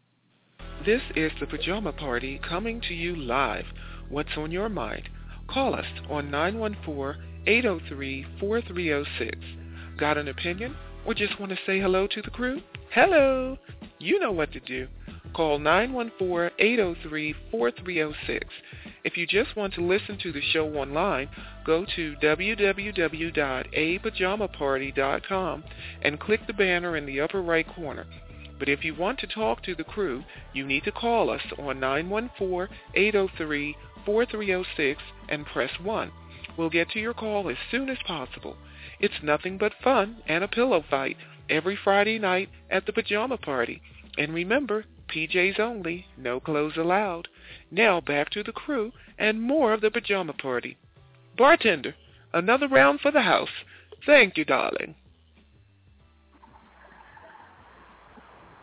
This is the Pajama Party coming to you live. What's on your mind? Call us on nine one four, eight oh three, four three oh six. Got an opinion? Or just want to say hello to the crew? Hello! You know what to do. Call nine one four, eight oh three, four three oh six. If you just want to listen to the show online, go to w w w dot a pajama party dot com and click the banner in the upper right corner. But if you want to talk to the crew, you need to call us on nine one four, eight oh three, four three oh six and press one. We'll get to your call as soon as possible. It's nothing but fun and a pillow fight every Friday night at the Pajama Party. And remember, P Js only, no clothes allowed. Now back to the crew and more of the Pajama Party. Bartender, another round for the house. Thank you, darling.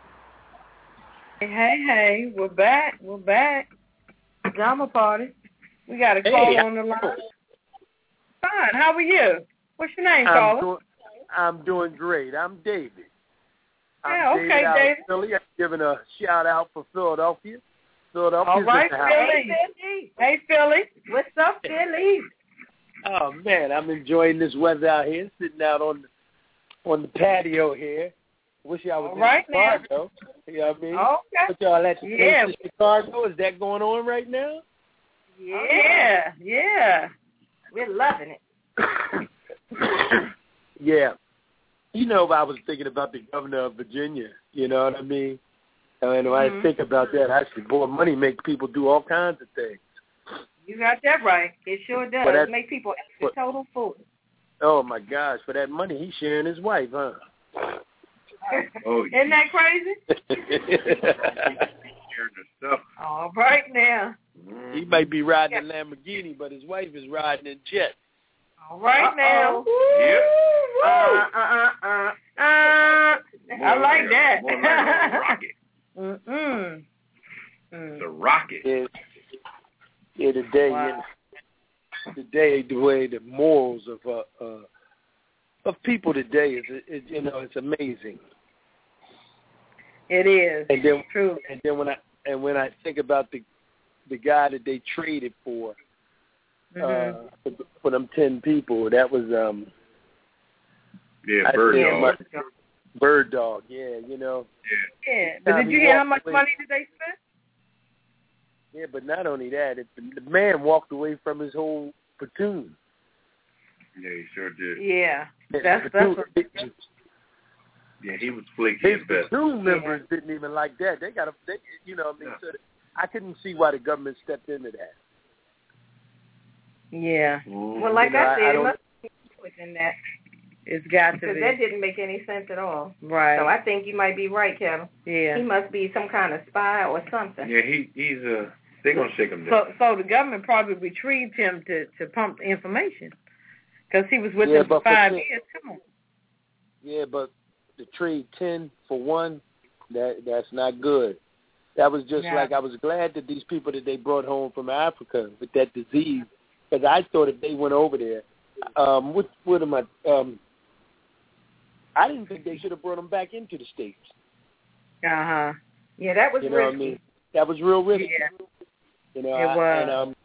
Hey, hey, we're back. We're back. Pajama Party. We got a call hey, on the line. Fine. How are you? What's your name, I'm caller? doing, I'm doing great. I'm David. I'm Yeah, okay, David. Out David. of Philly. I'm giving a shout out for Philadelphia. Philadelphia's All right, in the house. Philly. Hey, Philly. What's up, Philly? Oh man, I'm enjoying this weather out here, sitting out on the, on the patio here. Wish I was All in right, Chicago. You know what I mean? Okay. But y'all at the Yeah. coast of Chicago? Is that going on right now? Yeah, yeah. We're loving it. Yeah. You know, I was thinking about the governor of Virginia. You know what I mean? And when Mhm. I think about that, actually, boy, money makes people do all kinds of things. You got that right. It sure does. But that- Make people act but- a total fool. Oh my gosh, for that money, he's sharing his wife, huh? Oh, Isn't that crazy? sharing the stuff. All right now. He might be riding a Lamborghini, but his wife is riding in jet. All right now. Yep. Uh, uh, uh, uh. Uh, More I like a- that. More like a rocket. Mm-mm. It's a rocket. Yeah, yeah today, Wow. you know, today, the way the morals of uh, uh, of people today is, is, you know, it's amazing. It is. And then, True. and then when I and when I think about the the guy that they traded for, Mm-hmm. uh, for, for them ten people, that was um, Yeah, I bird think dog. my- Bird Dog. Yeah, you know. Yeah. But Time did he you hear how walked much away- money did they spend? Yeah, but not only that, it, the man walked away from his whole platoon. Yeah, he sure did. Yeah. His That's platoon- that's what, Yeah, he was flaky His at best. platoon members didn't even like that. They got a, they, you know, what I mean, so I couldn't see why the government stepped into that. yeah. Well, like You know, I I- said, I it don't- must be within that It's got to because be. that didn't make any sense at all. Right. So I think you might be right, Kevin. yeah. He must be some kind of spy or something. Yeah, he he's uh they're gonna shake him down. So, so the government probably retrieved him to, to pump the information because he was with Yeah, them for but for five ten- years. Come on. Yeah, but the trade ten for one, that that's not good. That was just Yeah. like I was glad that these people that they brought home from Africa with that disease, because I thought if they went over there, um, what what am I? Um, I didn't think they should have brought them back into the States. Uh huh. Yeah, that was You know risky. what I mean? That was real risky. Yeah. You know, It I, was. and um,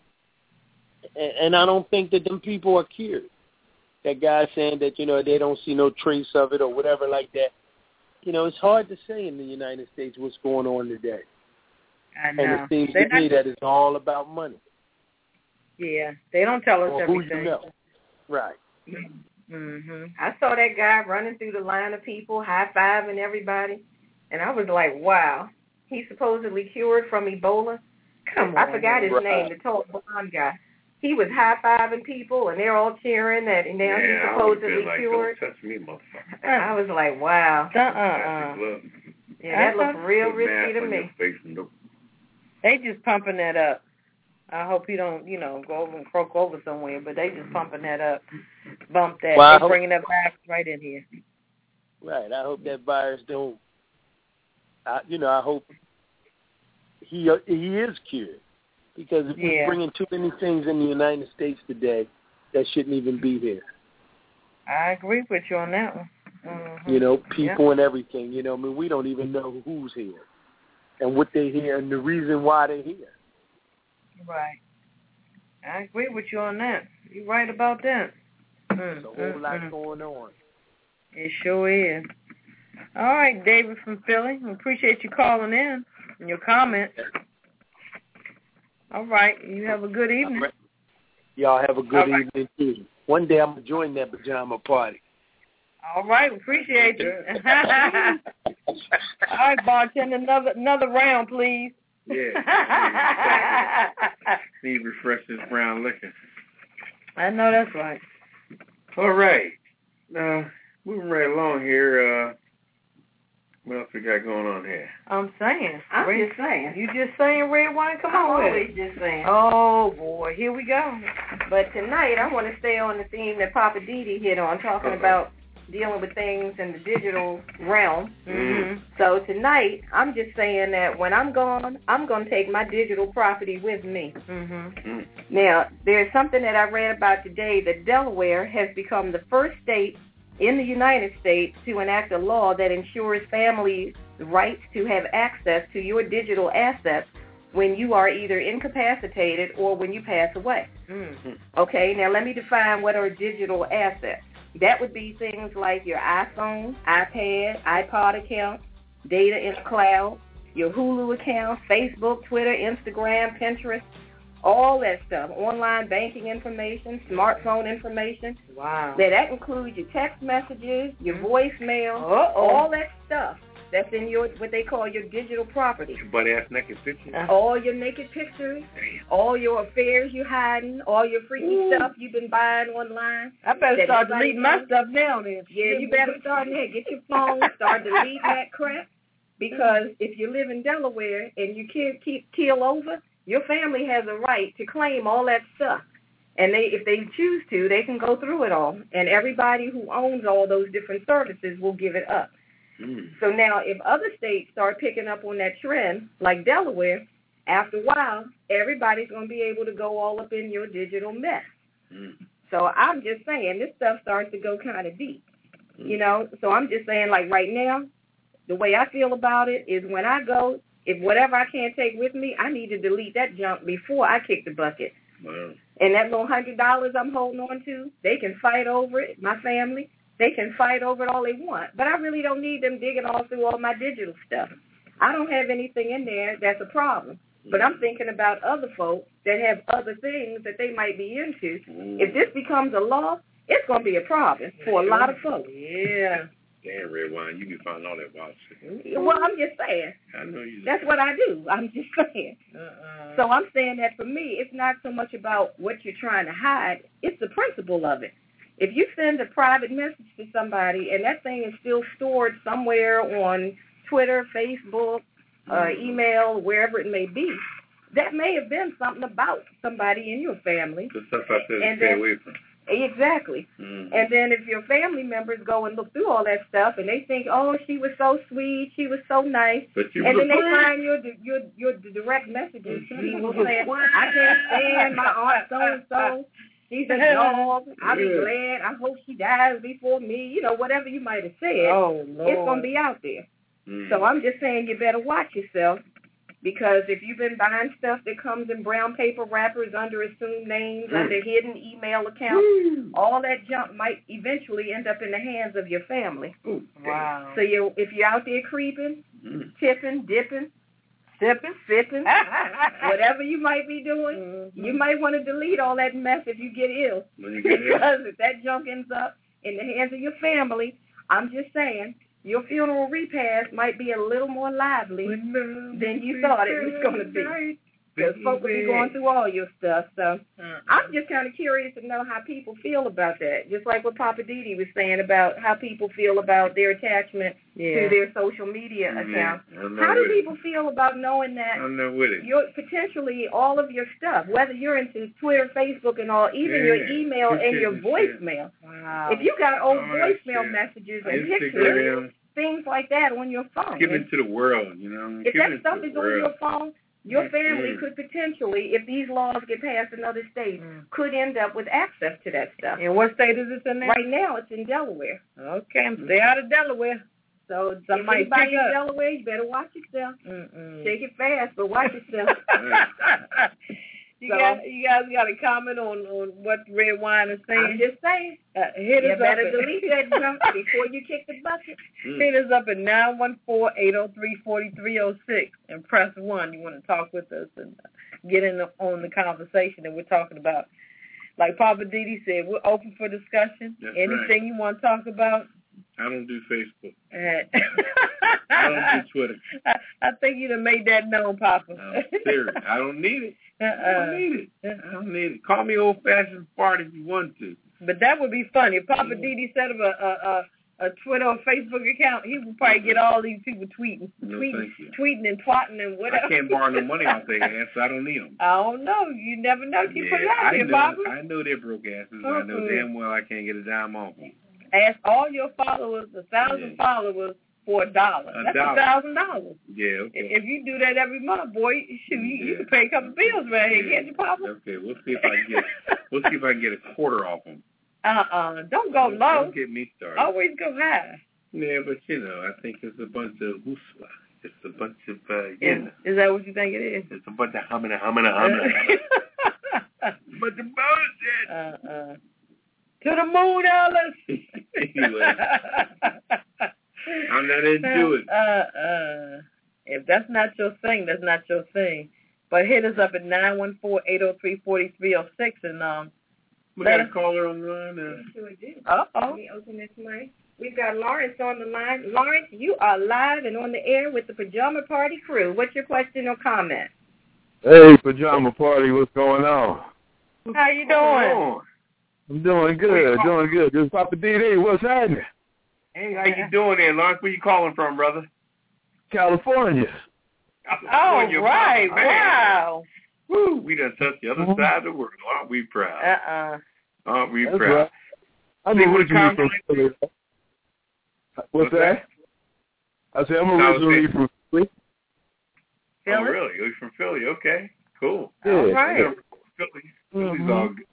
and, and I don't think that them people are cured. That guy saying that you know they don't see no trace of it or whatever like that. You know, it's hard to say in the United States what's going on today. I know. And it seems They to me not- that it's all about money. Yeah. They don't tell us Or who everything. you know. Right. Mhm. I saw that guy running through the line of people, high-fiving everybody, and I was like, wow. He's supposedly cured from Ebola. Come on. I forgot his Right. name, the tall blonde guy. He was high-fiving people, and they're all cheering that, and now yeah, he's I would've been supposedly like, cured. Don't touch me, motherfucker. I was like, wow. Uh uh Plastic glove. Yeah, that I looked thought- real Put risky mask to on your me. face and don't- They just pumping that up. I hope he don't, you know, go over and croak over somewhere, but they just pumping that up. Bump that. Well, I they hope- bringing that back right in here. Right. I hope that virus don't. I, you know, I hope he he is cured, because if Yeah. we're bringing too many things in the United States today that shouldn't even be here. I agree with you on that one. Mm-hmm. You know, people and everything. You know, I mean, we don't even know who's here and what they're here and the reason why they're here. Right. I agree with you on that. You're right about that. Mm, There's a whole mm, lot mm. going on. It sure is. All right, David from Philly. We appreciate you calling in and your comments. All right. You have a good evening. Right. Y'all have a good All right. evening, too. One day I'm going to join that pajama party. All right. Appreciate you. All right, bartender, another another round, please. Yeah. Need to refresh this brown liquor. I know that's right. All right. Uh, moving right along here. Uh, what else we got going on here? I'm saying. I'm Red, just saying. You just saying, Red Wine? Come I'm on with always it. just saying. Oh, boy. Here we go. But tonight, I want to stay on the theme that Papa Didi hit on, talking Uh-oh. about dealing with things in the digital realm. Mm-hmm. So tonight, I'm just saying that when I'm gone, I'm going to take my digital property with me. Mm-hmm. Now, there's something that I read about today that Delaware has become the first state in the United States to enact a law that ensures families' rights to have access to your digital assets when you are either incapacitated or when you pass away. Mm-hmm. Okay, now let me define what are digital assets. That would be things like your iPhone, iPad, iPod account, data in the cloud, your Hulu account, Facebook, Twitter, Instagram, Pinterest, all that stuff, online banking information, smartphone information. Wow. Now, that includes your text messages, your voicemail, Uh-oh. all that stuff that's in your what they call your digital property. Butt-ass naked pictures. All your naked pictures, all your affairs you're hiding, all your freaky Ooh. stuff you've been buying online. I better that start nobody deleting my knows. stuff now then. Yeah, you better start there. Get your phone, start deleting that crap. Because if you live in Delaware and you can't keep keel over, your family has a right to claim all that stuff. And they, if they choose to, they can go through it all. And everybody who owns all those different services will give it up. Mm. So now if other states start picking up on that trend, like Delaware, after a while, everybody's going to be able to go all up in your digital mess. Mm. So I'm just saying, this stuff starts to go kind of deep, Mm. you know. So I'm just saying, like right now, the way I feel about it is when I go, if whatever I can't take with me, I need to delete that junk before I kick the bucket. Wow. And that little hundred dollars I'm holding on to, they can fight over it, my family. They can fight over it all they want. But I really don't need them digging all through all my digital stuff. I don't have anything in there that's a problem. But I'm thinking about other folks that have other things that they might be into. Mm. If this becomes a law, it's going to be a problem for a lot of folks. Yeah. Damn, Red Wine, you be finding all that wild shit. Well, I'm just saying. I know you. That's what I do. I'm just saying. Uh-uh. So I'm saying that for me, it's not so much about what you're trying to hide. It's the principle of it. If you send a private message to somebody and that thing is still stored somewhere on Twitter, Facebook, uh, email, wherever it may be, that may have been something about somebody in your family. The stuff I said to And stay then- away from. Exactly. Mm. And then if your family members go and look through all that stuff and they think, oh, she was so sweet, she was so nice, But you and then they look- find your your your direct messages, people saying, I can't stand my aunt so-and-so. She's a dog. I'll be Yeah. glad. I hope she dies before me. You know, whatever you might have said, Oh, Lord. it's going to be out there. Mm. So I'm just saying you better watch yourself, because if you've been buying stuff that comes in brown paper wrappers under assumed names, Mm. under hidden email accounts, all that junk might eventually end up in the hands of your family. Ooh, Wow. So you, if you're out there creeping, Mm. tipping, dipping, Sipping? sipping, whatever you might be doing, Mm-hmm. you might want to delete all that mess if you get ill. When you get ill. Because if that junk ends up in the hands of your family, I'm just saying, your funeral repast might be a little more lively than you thought it was going to be. Because folks will be going through all your stuff. So I'm just kind of curious to know how people feel about that. Just like what Papa Didi was saying about how people feel about their attachment Yeah. to their social media Yeah, account. I'm not How do with it. people feel about knowing that I'm not with it. your potentially all of your stuff, whether you're into Twitter, Facebook, and all, even your Yeah. email and your Shit. voicemail. Wow. If you got old All that voicemail shit. messages and pictures, Instagram, things like that on your phone, give it to the world, you know. if Give that it stuff to is the on world. your phone, your family Mm. could potentially, if these laws get passed in other states, Mm. could end up with access to that stuff. And what state is this in there? Right now, it's in Delaware. Okay, stay out of Delaware. So if Somebody anybody pick in up. Delaware, you better watch yourself. Mm-mm. Shake it fast, but watch yourself. you, So- got, you guys got a comment on, on what Red Wine is saying? I'm just saying. uh, hit You us better up at, delete that junk before you kick the bucket. Hit us up at nine one four, eight oh three, four three oh six and press one. You want to talk with us and get in the, on the conversation that we're talking about. Like Papa Didi said, we're open for discussion. That's Anything right. you want to talk about. I don't do Facebook. Uh, I don't do Twitter. I, I think you done made that known, Papa. I'm serious. I don't need it. I Uh-uh. don't need it. I don't need it. Call me old-fashioned fart if you want to. But that would be funny. If Papa Mm. Didi set up a, a, a, a Twitter or Facebook account, he would probably get all these people tweeting, No, tweeting, thank you. tweeting and twatting and whatever. I can't borrow no money off their ass, so I don't need them. I don't know. You never know. You put it out I there, know, Papa. I know they're broke asses. I know Mhm. damn well I can't get a dime off them. Ask all your followers, a thousand yeah. followers, for a dollar. A That's dollar. a thousand dollars. Yeah. Okay. If you do that every month, boy, shoot, you, yeah. you can pay a couple bills right here. Can't you, Papa? Okay. We'll see if I can get. We'll see if I can get a quarter off them. Uh uh. Don't go don't, low. Don't get me started. Always go high. Yeah, but you know, I think it's a bunch of hoosla. It's a bunch of uh, yeah. Is, is that what you think it is? It's a bunch of humming, humming, humming. But the bullshit. Uh uh. To the moon, Alice. Anyway. I'm not into it. Uh, uh, if that's not your thing, that's not your thing. But hit us up at nine one four, eight oh three, four three oh six and um. We got a caller on the line. Uh oh. Let me open this mic. We've got Lawrence on the line. Lawrence, you are live and on the air with the Pajama Party crew. What's your question or comment? Hey, Pajama Party, what's going on? How you doing? I'm doing good, doing good. This is Papa D D. What's happening? Hey, how you doing there, Lawrence? Where you calling from, brother? California. California. Oh, right. Man. Wow. Woo, we done touched the other mm-hmm. side of the world. Aren't we proud? Uh-uh. Aren't we That's proud? Right. I'm originally from Philly. What's, What's that? that? I said I'm originally from Philly. Philly? Oh, really? You're from Philly. Okay. Cool. Yeah. All right. Yeah. Philly. Philly's mm-hmm. all good.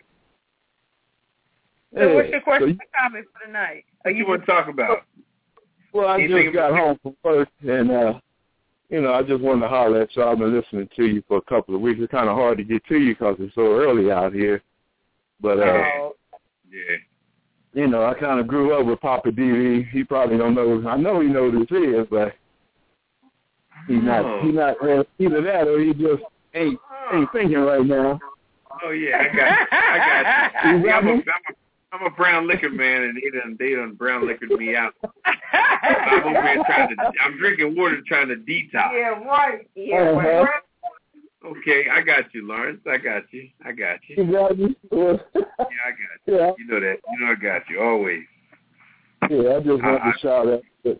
So yeah. what's your question so you, or comment for tonight? What you, you want to talk about? Well, I Anything just got about home from work, and, uh, you know, I just wanted to holler at you. I've been listening to you for a couple of weeks. It's kind of hard to get to you because it's so early out here. But, uh, oh. yeah. you know, I kind of grew up with Papa D D. He probably don't know. I know he knows who this is, but he's not, oh. he's not uh, either that or he just ain't, ain't thinking right now. Oh, yeah, I got I got you. I'm a, I'm a, I'm a brown liquor man, and they done, they done brown liquored me out. I'm over here trying to, I'm drinking water trying to detox. Yeah, right. Yeah, uh-huh. right. Okay, I got you, Lawrence. I got you. I got you. You got me? Yeah, I got you. Yeah. You know that. You know I got you, always. Yeah, I just wanted I, to shout out. But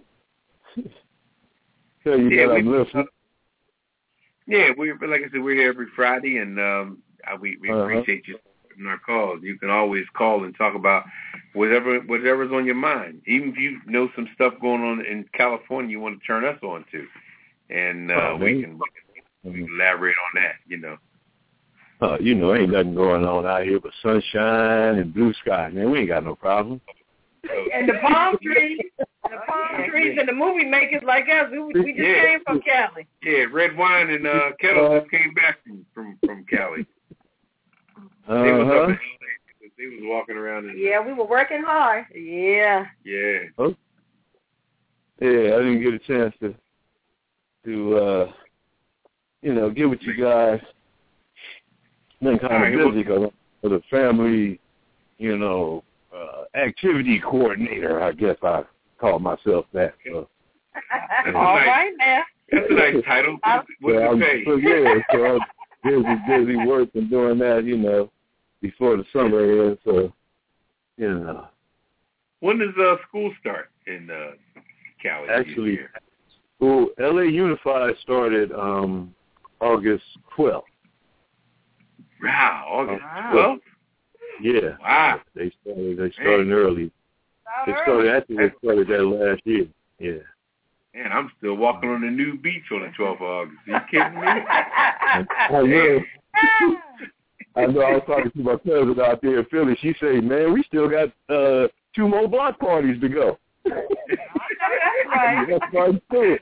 tell you yeah, that we, I'm listening. Yeah, we like I said, we're here every Friday, and um, we, we uh-huh. appreciate you in our calls. You can always call and talk about whatever whatever's on your mind. Even if you know some stuff going on in California, you want to turn us on to, and uh, oh, we can. We can elaborate on that, you know. Uh, you know, ain't nothing going on out here but sunshine and blue sky. Man, we ain't got no problem. And the palm trees, the palm trees, and the movie makers like us. We, we just yeah. came from Cali. Yeah, red wine and uh, kettle just came back from from, from Cali. Uh-huh. They was up in, they was walking around. In yeah, we were working hard. Yeah. Yeah. Oh. Yeah, I didn't get a chance to to. uh You know, get with you guys. Been kind of right, busy because I'm the family, you know, uh, activity coordinator. I guess I call myself that. So. All nice, right, man. That's a nice title. What's yeah, the pay? So, yeah, so I'm busy, busy working, doing that. You know, before the summer is. So, you know. When does uh, school start in uh, Cali? Actually, school L A Unified started. Um, August twelfth. Wow, August twelfth? Yeah. Wow. They started they started early. They started actually they started that last year. Yeah. Man, I'm still walking on the new beach on the twelfth of August. Are you kidding me? I know. I know I was talking to my cousin out there in Philly. She said, man, we still got uh, two more block parties to go. Right. That's right too.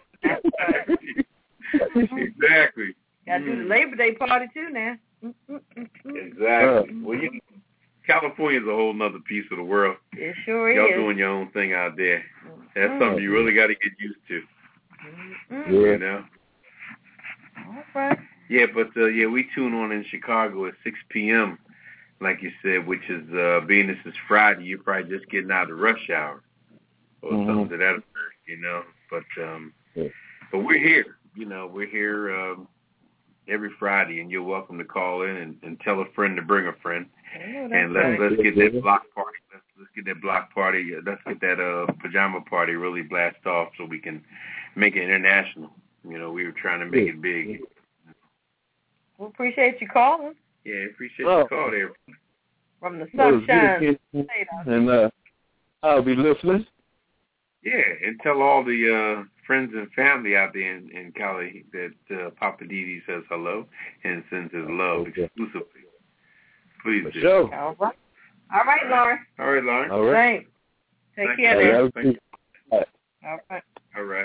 Exactly. Got to do the Labor Day party too now. Exactly. Uh, well, you know, California's a whole nother piece of the world. It sure Y'all is. Y'all doing your own thing out there. That's mm-hmm. something you really got to get used to. Mm-hmm. You know? All right. Yeah, but, uh, yeah, we tune on in Chicago at six p.m., like you said, which is, uh, being this is Friday, you're probably just getting out of rush hour or mm-hmm. something to that effect, you know? But, um, yeah. but we're here. You know, we're here um, every Friday, and you're welcome to call in and, and tell a friend to bring a friend. Oh, and let's let's get that block party. Let's let's get that block party. Uh, let's get that uh, pajama party really blast off so we can make it international. You know, we were trying to make it big. We appreciate you calling. Yeah, appreciate oh. your call there. From the sunshine state. And uh, I'll be listening. Yeah, and tell all the uh, friends and family out there in, in Cali that uh, Papa Didi says hello and sends his love okay. exclusively. Please For do. Sure. All right. All right, Lauren. All right, Lauren. All right. Take Thank care you. there. Thank you. All right. All right.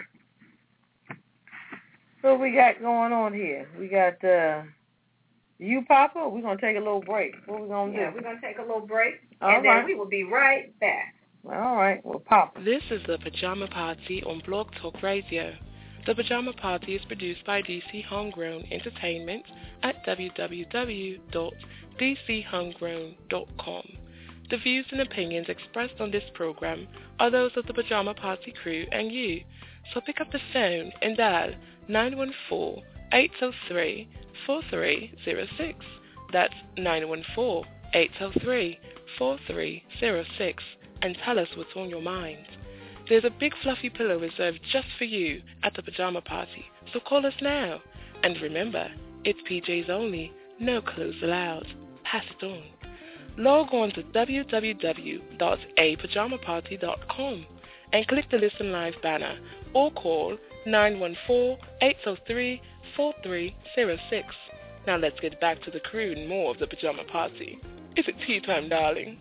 So what we got going on here? We got uh, you, Papa. We're gonna take a little break. What we gonna Yeah, do? we're gonna take a little break, All and right. then we will be right back. All right. Well, Papa. This is the Pajama Party on Blog Talk Radio. The Pajama Party is produced by D C Homegrown Entertainment at w w w dot d c homegrown dot com. The views and opinions expressed on this program are those of the Pajama Party crew and you. So pick up the phone and dial nine one four, eight zero three, four three zero six. That's nine one four, eight zero three, four three zero six and tell us what's on your mind. There's a big fluffy pillow reserved just for you at the Pajama Party, so call us now. And remember, it's P Js only, no clothes allowed. Pass it on. Log on to w w w dot a pajama party dot com and click the Listen Live banner or call nine one four, eight zero three, four three zero six. Now let's get back to the crew and more of the Pajama Party. Is it tea time, darling?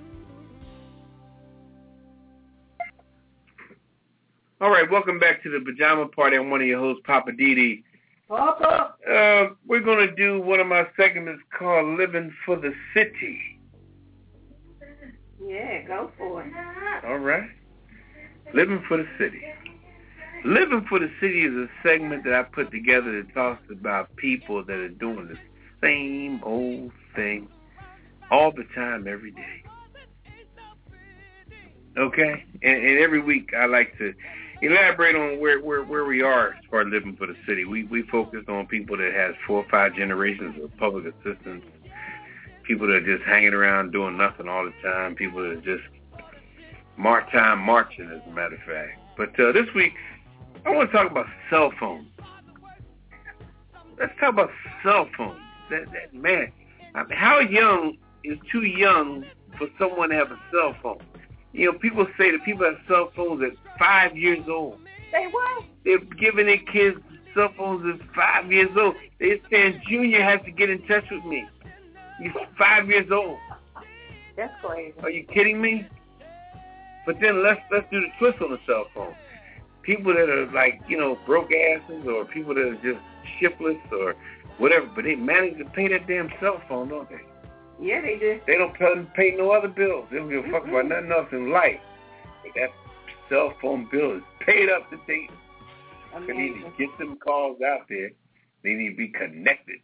All right, welcome back to the Pajama Party. I'm one of your hosts, Papa Didi. Papa. Uh, we're going to do one of my segments called Living for the City. Yeah, go for it. All right. Living for the City. Living for the City is a segment that I put together that talks about people that are doing the same old thing all the time, every day. Okay? And, and every week I like to elaborate on where, where, where we are as far as living for the city. We we focus on people that has four or five generations of public assistance, people that are just hanging around doing nothing all the time, people that are just march time marching, as a matter of fact. But uh, this week, I want to talk about cell phones. Let's talk about cell phones. That, that man, I mean, how young is too young for someone to have a cell phone? You know, people say that people have cell phones at five years old. Say what? They're giving their kids cell phones at five years old. They're saying Junior has to get in touch with me. He's five years old. That's crazy. Are you kidding me? But then let's let's do the twist on the cell phone. People that are like, you know, broke asses, or people that are just shiftless or whatever, but they manage to pay that damn cell phone, don't they? Yeah, they do. They don't pay no other bills. They don't give a fuck mm-hmm. about nothing else in life. That cell phone bill is paid up to date. They need to get some calls out there. They need to be connected.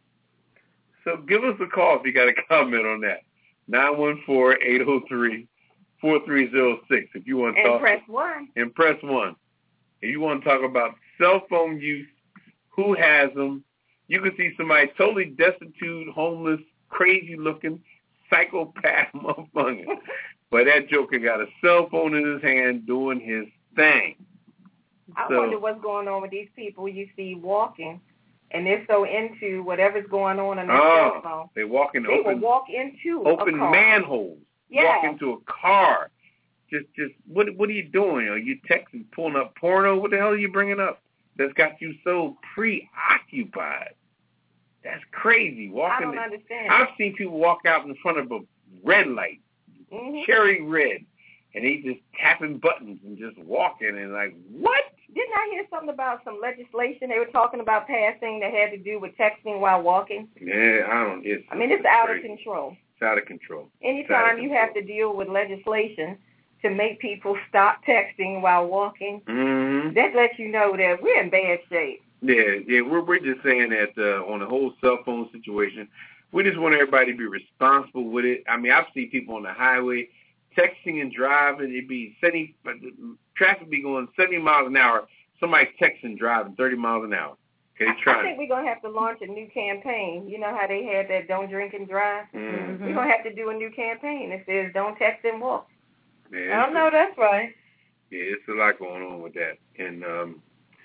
So give us a call if you got a comment on that. nine one four, eight zero three, four three zero six if you want to and talk. press one. And press one. If you want to talk about cell phone use, who has them. You can see somebody totally destitute, homeless, crazy-looking, psychopath motherfucker. But that joker got a cell phone in his hand doing his thing. I so, wonder what's going on with these people you see walking, and they're so into whatever's going on on their oh, cell phone. They walk in They open, will walk into open a car. manholes. Yeah. Walk into a car. Just, just what, what are you doing? Are you texting, pulling up porno? What the hell are you bringing up? That's got you so preoccupied. That's crazy. Walking. I don't understand. I've seen people walk out in front of a red light, mm-hmm. cherry red, and they just tapping buttons and just walking and like, what? Didn't I hear something about some legislation they were talking about passing that had to do with texting while walking? Yeah, I don't. It's, I mean, it's, it's out crazy. of control. It's out of control. Anytime you have to deal with legislation to make people stop texting while walking, mm-hmm. that lets you know that we're in bad shape. Yeah, yeah, we're we're just saying that uh, on the whole cell phone situation, we just want everybody to be responsible with it. I mean, I've seen people on the highway texting and driving. It'd be seventy, traffic be going seventy miles an hour. Somebody texting, driving thirty miles an hour. Okay, I, I think we're gonna have to launch a new campaign. You know how they had that "Don't Drink and Drive"? Mm-hmm. We're gonna have to do a new campaign that says "Don't text and walk." Yeah, I know that's right. Yeah, it's a lot going on with that, and um,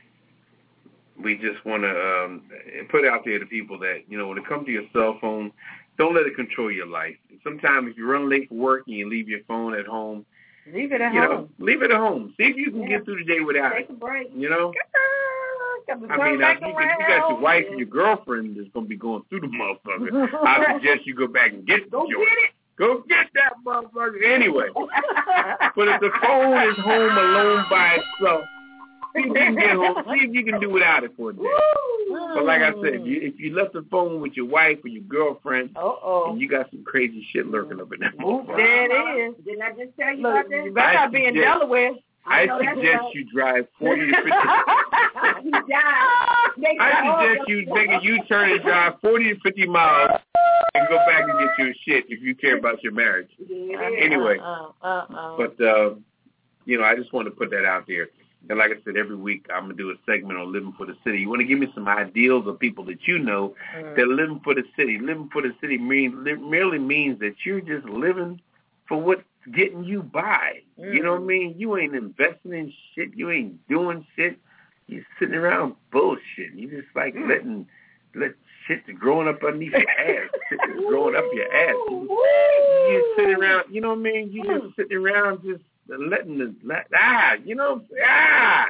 we just want to um, put out there to people that, you know, when it comes to your cell phone, don't let it control your life. Sometimes if you run late for work and you leave your phone at home, Leave it at you home. know, leave it at home. See if you can Yeah. get through the day without Take it. a break. You know? Got to I turn mean, back now, you, around. can, you got your wife and your girlfriend that's going to be going through the motherfucker. I suggest you go back and get the Go joint. get it. Go get that motherfucker anyway. But if the phone is home alone by itself, see if you can get home. See if you can do without it for a day. But like I said, if you, if you left the phone with your wife or your girlfriend, Uh-oh. and you got some crazy shit lurking up in that Ooh, motherfucker. there it is. Didn't I just tell you Look, about that? you better I not be in suggest- Delaware. I know that's suggest right. you drive forty to fifty. He died. They I died. suggest you make a U-turn and drive forty to fifty miles and go back and get your shit if you care about your marriage. Anyway, Uh, uh, uh. but, uh, you know, I just want to put that out there. And like I said, every week I'm going to do a segment on Living for the City. You want to give me some ideals of people that you know Mm. that living for the city. Living for the city mean, li- merely means that you're just living for what's getting you by. Mm. You know what I mean? You ain't investing in shit. You ain't doing shit. You're sitting around bullshit. You just like Mm. letting let shit growing up underneath your ass. Shit is growing up your ass. You, you sitting around, you know what I mean? You just sitting around just letting the, let, ah, you know, ah,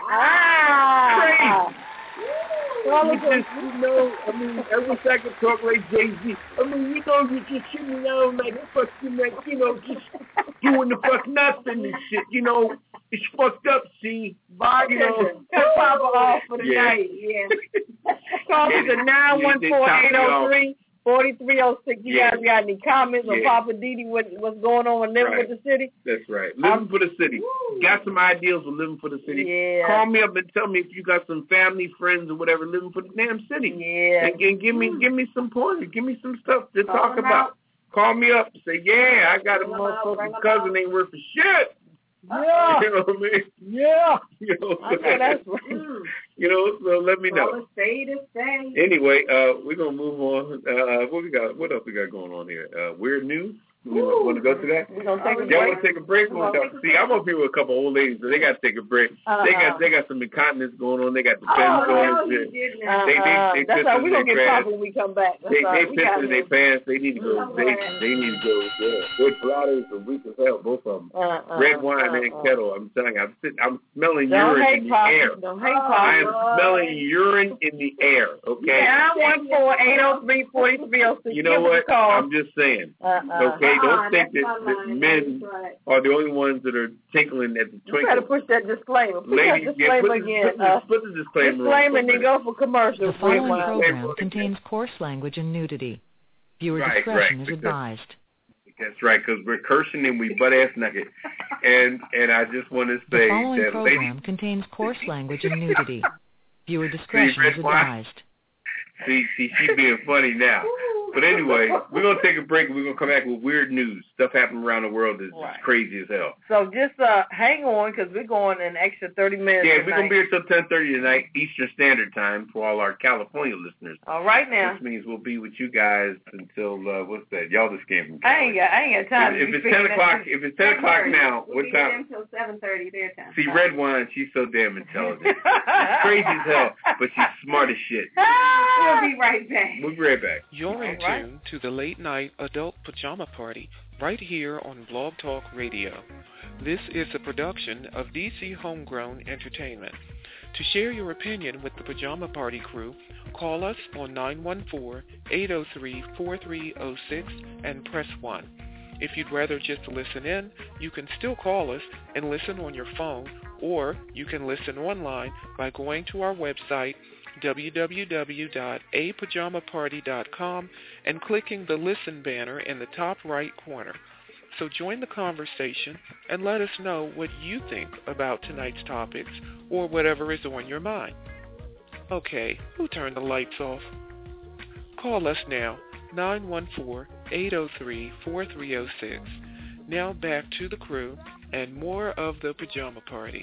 Ah. crazy. You just, you know, I mean, I wish I could talk like Jay-Z. I mean, you know, you just sitting around like fucking, like, you know, just doing the fuck nothing and shit, you know. It's fucked up, see. Bartender, You know. cut Papa off for the Yeah. night. Yeah. Call us at nine one four, eight oh three, four three oh six. You Yeah. guys got any comments on Yeah. Papa Didi, what, what's going on with Living Right. with the City? That's right. Living for the city. Got some ideas for living for the city. Yeah. Call me up and tell me if you got some family, friends, or whatever living for the damn city. Yeah. And, and give me give me some pointers. Give me some stuff to Call talk them about. out. Call me up and say, yeah, I got a Bring them out, bring motherfucking them cousin out. ain't worth a shit. Yeah. You know what I mean? Yeah. You know, I know that's right. Mm. you know, so let me Well, know. it's stay to stay. Anyway, uh, we're gonna move on. Uh, what we got? What else we got going on here? Uh, weird news. We want to go to that? We're going to take a Y'all break. want to take a break? We're gonna See, I'm up here with a couple old ladies, so they got to take a break. Uh-uh. They got they got some incontinence going on. They got the Oh, pens going no, and you shit. didn't. Uh-uh. They- they- they That's pissed all. in We're going to their get pants. Papa when we come back. That's They all. they We pissed got in their him. pants. They need to go. Mm. They they need to go. Yeah, their bladders are weak as hell. Both of them. Uh-uh. Red wine uh-uh. and kettle. I'm telling you, I'm sitting. I'm smelling Don't urine hate in the Papa. air. Don't hate Oh, Papa. I am smelling urine in the air. Okay. nine one four, eight oh three, four three oh six. You know Give us what? a call. I'm just saying. Uh-uh. Okay, Uh-uh, don't think that's that, my that line. men That's right. are the only ones that are tinkling at the You better twinkle. push that disclaimer. Put Ladies, that yeah, disclaimer put, the, again. put, the, Uh, put the disclaimer on disclaimer for a and then minute. go for commercials. The following Red wine. program contains coarse language and nudity. Viewer Right, discretion right, is because- advised. That's right, because we're cursing and we butt ass naked. And and I just want to The say following that program ladies, contains coarse language and nudity. Viewer discretion red is wine. advised. see, see, she being funny now. But anyway, we're gonna take a break and we're gonna come back with weird news. Stuff happening around the world that's Right. just crazy as hell. So just uh, hang on because we're going an extra thirty minutes. Yeah, tonight. we're gonna be here till ten thirty tonight, Eastern Standard Time, for all our California listeners. All right now. Which means we'll be with you guys until uh, what's that? Y'all just came from I ain't got I ain't got time. If, to if be it's ten figuring o'clock, that- if it's ten o'clock now, We'll what be time? with them till seven thirty their time. See, Red Wine, she's so damn intelligent. She's crazy as hell, but she's smart as shit. We'll be right back. We'll be right back. You're in All right. tune to the Late Night Adult Pajama Party right here on Blog Talk Radio. This is a production of D C Homegrown Entertainment. To share your opinion with the Pajama Party crew, call us on nine one four, eight oh three, four three oh six and press one. If you'd rather just listen in, you can still call us and listen on your phone, or you can listen online by going to our website, w w w dot a pajama party dot com, and clicking the Listen banner in the top right corner. So join the conversation and let us know what you think about tonight's topics or whatever is on your mind. Okay, who turned the lights off? Call us now, nine one four, eight oh three, four three oh six. Now back to the crew and more of the Pajama Party.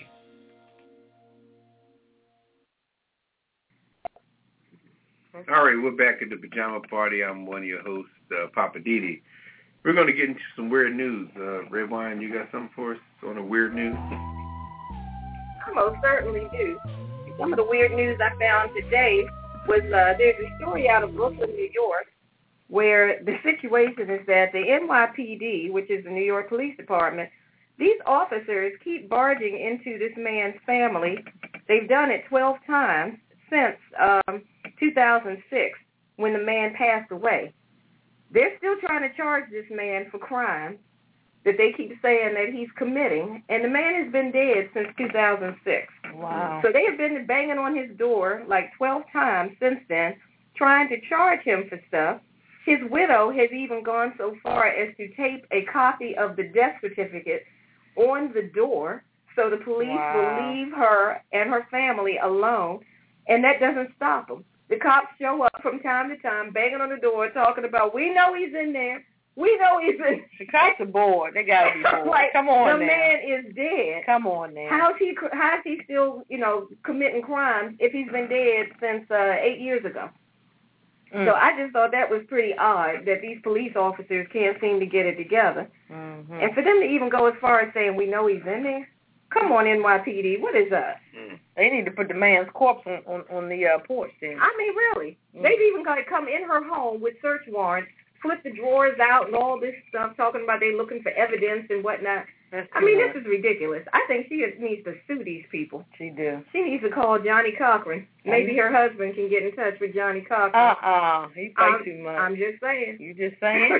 All right, we're back at the Pajama Party. I'm one of your hosts, uh, Papa Didi. We're going to get into some weird news. Uh, Red Wine, you got something for us on the weird news? I most certainly do. Some of the weird news I found today was uh, there's a story out of Brooklyn, New York, where the situation is that the N Y P D, which is the New York Police Department, These officers keep barging into this man's family. They've done it twelve times since um, two thousand six, when the man passed away. They're still trying to charge this man for crimes that they keep saying that he's committing, and the man has been dead since two thousand six. Wow. So they have been banging on his door like twelve times since then, trying to charge him for stuff. His widow has even gone so far as to tape a copy of the death certificate on the door so the police Wow. will leave her and her family alone, and that doesn't stop them. The cops show up from time to time, banging on the door, talking about, we know he's in there. We know he's in there. The cops are bored. They got to be bored. Like, Come on the now. man is dead. Come on now. How's he, how's he still, you know, committing crimes if he's been dead since uh, eight years ago? Mm. So I just thought that was pretty odd that these police officers can't seem to get it together. Mm-hmm. And for them to even go as far as saying, we know he's in there? Come on, N Y P D. What is that? Mm. They need to put the man's corpse on, on, on the uh, porch then. I mean, really. Mm. They've even got to come in her home with search warrants, flip the drawers out and all this stuff, talking about they looking for evidence and whatnot. That's I mean, much. this is ridiculous. I think she needs to sue these people. She do. She needs to call Johnny Cochran. Maybe her husband can get in touch with Johnny Cochran. Uh-uh. He play I'm, too much. I'm just saying. You just saying?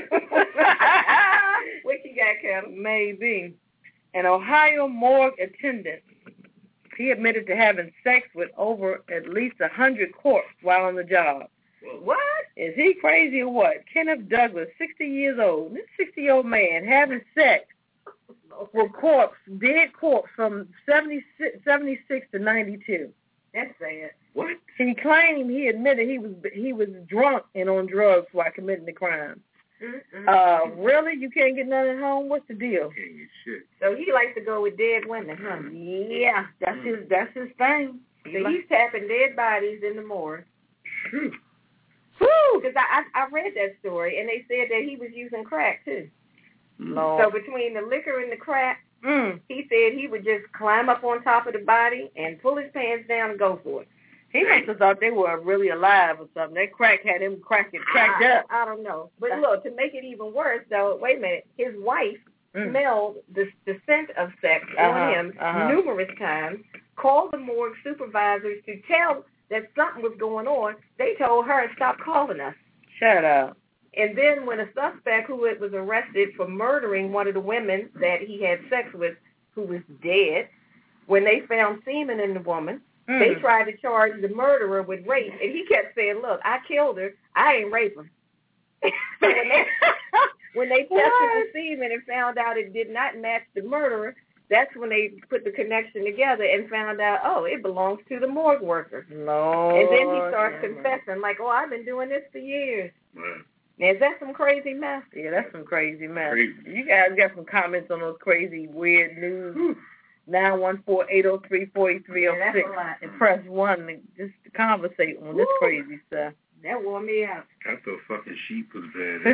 What you got, Kevin? Maybe. An Ohio morgue attendant, he admitted to having sex with over at least a hundred corpses while on the job. What? Is he crazy or what? Kenneth Douglas, sixty years old. This sixty-year-old man having sex with corpse, dead corpse from seventy-six, seventy-six to ninety-two. That's sad. What? He claimed he admitted he was he was drunk and on drugs while committing the crime. Mm-mm. Uh, really? You can't get none at home? What's the deal? Can't get shit. So he likes to go with dead women, huh? Yeah, that's his that's his thing. So he's tapping dead bodies in the morgue. True. Whew. Because I, I I read that story, and they said that he was using crack, too. Lord. So between the liquor and the crack, Mm. he said he would just climb up on top of the body and pull his pants down and go for it. He must have thought they were really alive or something. That crack had him cracking, cracked I, up. I don't know. But look, to make it even worse, though, wait a minute. His wife Mm. smelled the, the scent of sex Uh-huh, on him uh-huh. numerous times, called the morgue supervisors to tell that something was going on. They told her, stop calling us. Shut up. And then when a suspect who was arrested for murdering one of the women that he had sex with, who was dead, when they found semen in the woman, Mm. they tried to charge the murderer with rape. And he kept saying, look, I killed her. I ain't raping. So when they, when they tested the semen and found out it did not match the murderer, that's when they put the connection together and found out, oh, it belongs to the morgue worker. Lord. And then he starts confessing, like, oh, I've been doing this for years. Right. Now, is that some crazy mess? Yeah, that's some crazy mess. Crazy. You guys got some comments on those crazy, weird news. nine one four, eight oh three, four three oh six. Yeah, that's a lot. And press one to just to conversate on this Woo. crazy stuff. That wore me out. I thought fucking sheep was bad.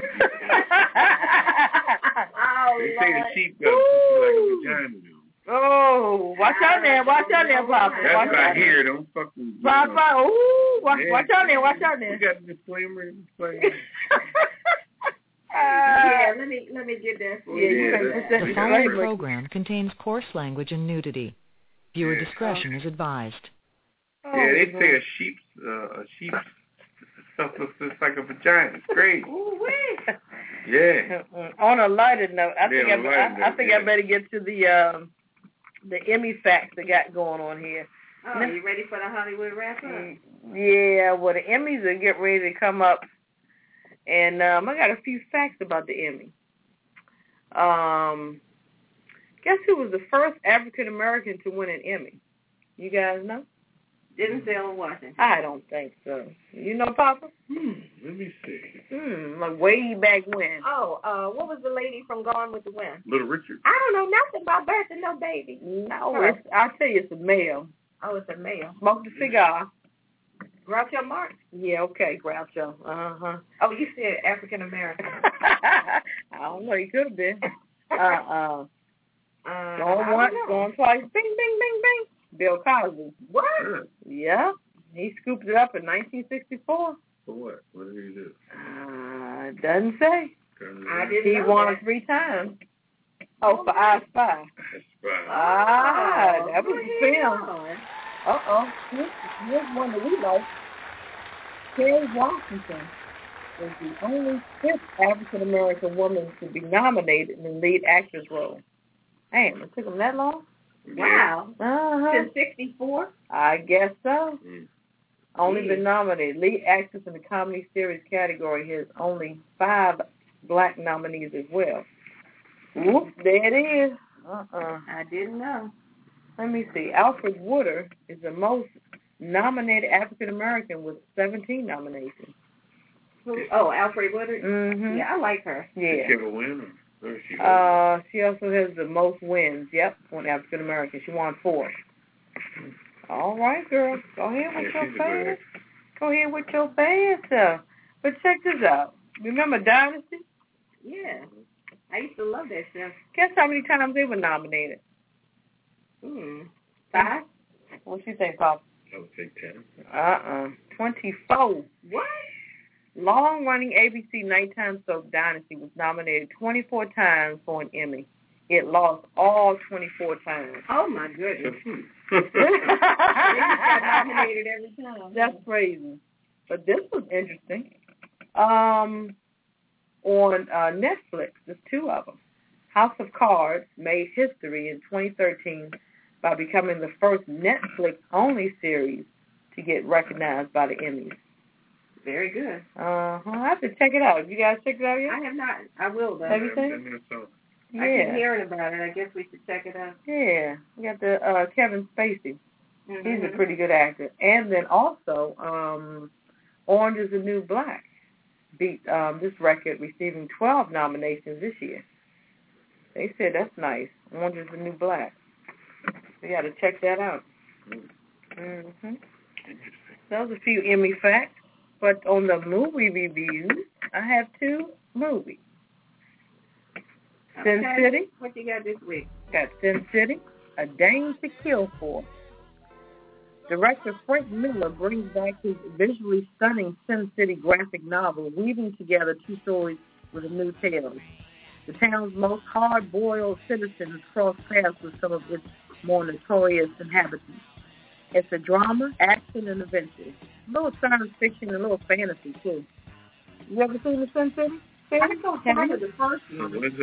Oh, They say the Lord. sheep got something like a vagina, though. Oh, watch out there, watch out there, Papa. That's Watch what I out hear. there. Don't fucking. Papa, ooh, watch, Yeah. watch out there, watch out there. We got a disclaimer. disclaimer. Yeah, let me let me get that for Yeah, you. you Yeah, can that- put that The in following disclaimer. program contains coarse language and nudity. Viewer Yeah. discretion is advised. Oh, Yeah, they say a sheep's uh, a sheep's stuff looks just like a vagina. It's crazy. Ooh-wee. Yeah. On a lighter note, I Yeah, think on a I, lighter I, I note, think yeah. I better get to the um, the Emmy facts they got going on here. Oh, you ready for the Hollywood wrap-up? Mm, Yeah, well, the Emmys are getting ready to come up, and um, I got a few facts about the Emmy. Um, guess who was the first African American to win an Emmy? You guys know? Denzel Washington. I don't think so. You know, Papa? Hmm. Let me see. Hmm, like way back when. Oh, uh, what was the lady from Gone with the Wind? Little Richard. I don't know nothing about birthing no baby. No, it's, I'll tell you, it's a male. Oh, it's a male. Smoked a cigar. Groucho Marx? Yeah, okay, Groucho. Uh-huh. Oh, you said African American. I don't know, he could have been. Uh-uh. Uh, Going I once, don't know. going twice, bing, bing, bing, bing. Bill Cosby. What? Sure. Yeah, he scooped it up in nineteen sixty-four. For what? What did he do? Uh, it doesn't say. I didn't He know won that. it three times. Oh, for I Spy. Right. Ah, Oh, that was the film. Uh-oh. Here's, here's one that we like. Kerry Washington was the only fifth African-American woman to be nominated in the lead actress role. Damn, it took them that long? Wow. Uh-huh. Since sixty-four? I guess so. Mm. Only Jeez. been nominated. Lead actress in the comedy series category has only five black nominees as well. Whoop, there it is. Uh-uh. I didn't know. Let me see. Alfred Woodard is the most nominated African-American with seventeen nominations. Who? Oh, Alfred Woodard? Mm-hmm. Yeah, I like her. Yeah. Did she have a win? Or where is she? Uh, she also has the most wins. Yep, one African-American. She won four. All right, girl. Go ahead with Yeah, your she's a good bad. Go ahead with your bad stuff. But check this out. Remember Dynasty? Yeah. I used to love that show. Guess how many times they were nominated? Hmm. Five? What you think, Pop? I would say ten. Uh-uh. twenty-four. What? Long-running A B C nighttime soap Dynasty was nominated twenty-four times for an Emmy. It lost all twenty-four times. Oh, my goodness. They just got nominated every time. That's crazy. But this was interesting. Um, on uh, Netflix, there's two of them. House of Cards made history in twenty thirteen by becoming the first Netflix-only series to get recognized by the Emmys. Very good. Uh-huh. I have to check it out. You guys check it out yet? I have not. I will, though. Have you seen it? Yeah. I keep hearing about it. I guess we should check it out. Yeah. We got the uh, Kevin Spacey. Mm-hmm. He's a pretty good actor. And then also, um, Orange is the New Black beat um, this record, receiving twelve nominations this year. They said that's nice. Orange is the New Black. We got to check that out. Mm-hmm. Those are a few Emmy facts. But on the movie reviews, I have two movies. Okay. Sin City. What you got this week? Got Sin City, A Dame to Kill For. Director Frank Miller brings back his visually stunning Sin City graphic novel, weaving together two stories with a new tale. The town's most hard-boiled citizens cross paths with some of its more notorious inhabitants. It's a drama, action, and adventure. A little science fiction and a little fantasy, too. You ever seen the Sin City? I saw part of the first one. What is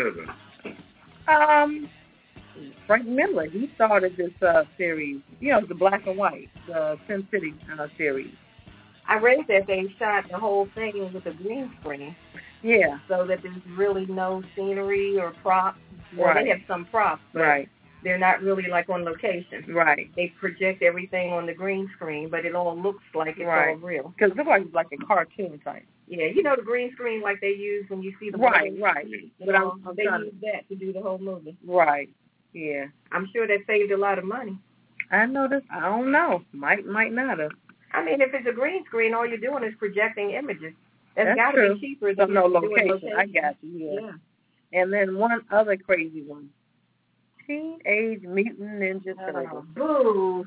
that? Um, Frank Miller, he started this uh, series, you know, the black and white, the Sin City uh, series. I read that they shot the whole thing with a green screen. Yeah. So that there's really no scenery or props. Well, right. They have some props. But right. They're not really like on location. Right. They project everything on the green screen, but it all looks like it's right. all real. Because it looks like it's like a cartoon type. Yeah, you know the green screen like they use when you see the right, movie? right. But I'm, I'm they use that to do the whole movie. Right. Yeah. I'm sure that saved a lot of money. I noticed. I don't know. Might, might not have. I mean, if it's a green screen, all you're doing is projecting images. That's, That's got to be cheaper than no doing location. location. I got you. Yeah. yeah. And then one other crazy one. Teenage Mutant Ninja Turtles. Oh, boo.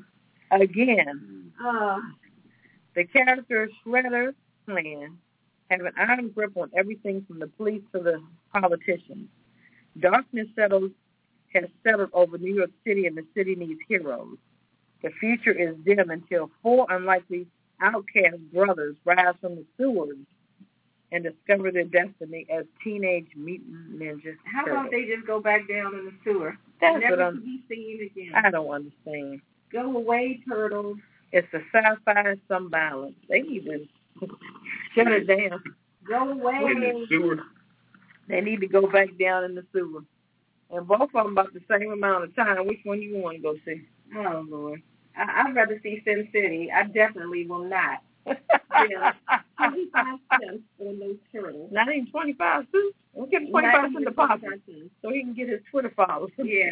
Again. Uh, the character Shredder Clan have an iron grip on everything from the police to the politicians. Darkness settles, has settled over New York City, and the city needs heroes. The future is dim until four unlikely outcast brothers rise from the sewers and discover their destiny as Teenage Mutant Ninja How Turtles. about they just go back down in the sewer? That's Never what I'm, to be seen again. I don't understand. Go away, turtles. It's a sci-fi, some violence. They need to shut it down. Go away. In the sewer. They need to go back down in the sewer. And both of them about the same amount of time. Which one you want to go see? Oh, Lord. I- I'd rather see Sin City. I definitely will not. Yeah. twenty-five cents on those turtles. Not even twenty-five cents. We'll give him twenty-five cents to Papa so he can get his Twitter followers. Yeah.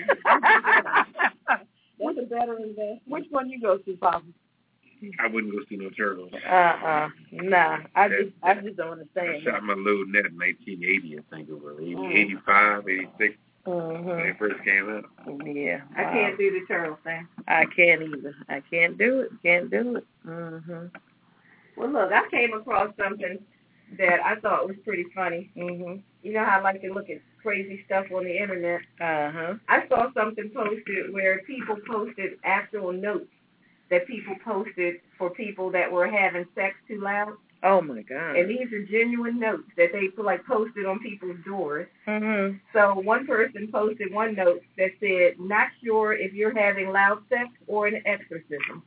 That's a better investment. Which one you go see, Papa? I wouldn't go see no turtles. Uh-uh. Nah. I just I just don't understand. I shot my little net in nineteen eighty, I think it was. eighty-five, eighty-six. Mm-hmm. When it first came out. Yeah. I wow. can't do the turtle thing. I can't either. I can't do it. Can't do it. Mm-hmm. Well, look, I came across something that I thought was pretty funny. Mm-hmm. You know how I like to look at crazy stuff on the internet? Uh-huh. I saw something posted where people posted actual notes that people posted for people that were having sex too loud. Oh, my God. And these are genuine notes that they like posted on people's doors. Mm-hmm. So one person posted one note that said, not sure if you're having loud sex or an exorcism.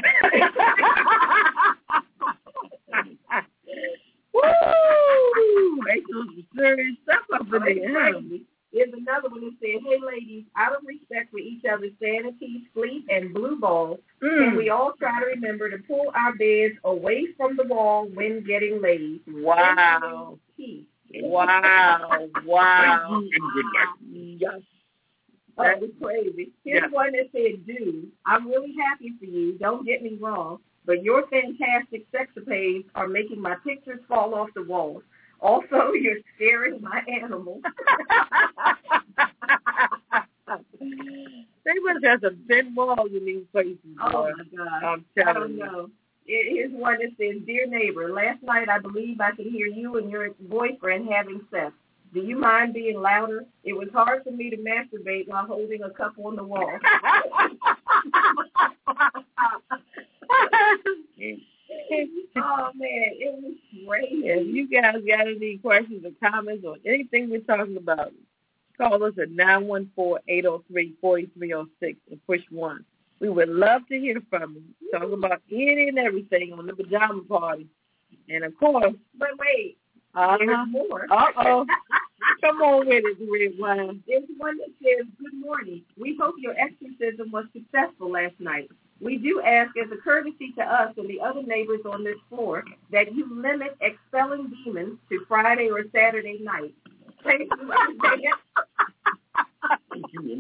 Woo! They do some serious stuff up in there. There's another one that said, hey, ladies, out of respect for each other's sanity, sleep, and blue balls, mm. can we all try to remember to pull our beds away from the wall when getting laid? Wow. Wow. Wow. Yes. Oh, that was crazy. Here's yeah. one that said, dude, I'm really happy for you. Don't get me wrong, but your fantastic sexapades are making my pictures fall off the walls. Also, you're scaring my animals. They must have some thin walls in these places. Oh, boy. my God. I'm telling I don't you. know. Here's one that says, dear neighbor, last night I believe I could hear you and your boyfriend having sex. Do you mind being louder? It was hard for me to masturbate while holding a cup on the wall. Oh, man, it was great. If you guys got any questions or comments on anything we're talking about, call us at nine one four, eight oh three, four three oh six and push one. We would love to hear from you. Talk about any and everything on the pajama party. And, of course... But wait, uh-huh. there's more. Uh-oh. Come on with it, Red Wine. There's one that says, good morning. We hope your exorcism was successful last night. We do ask as a courtesy to us and the other neighbors on this floor that you limit expelling demons to Friday or Saturday night. Thank you.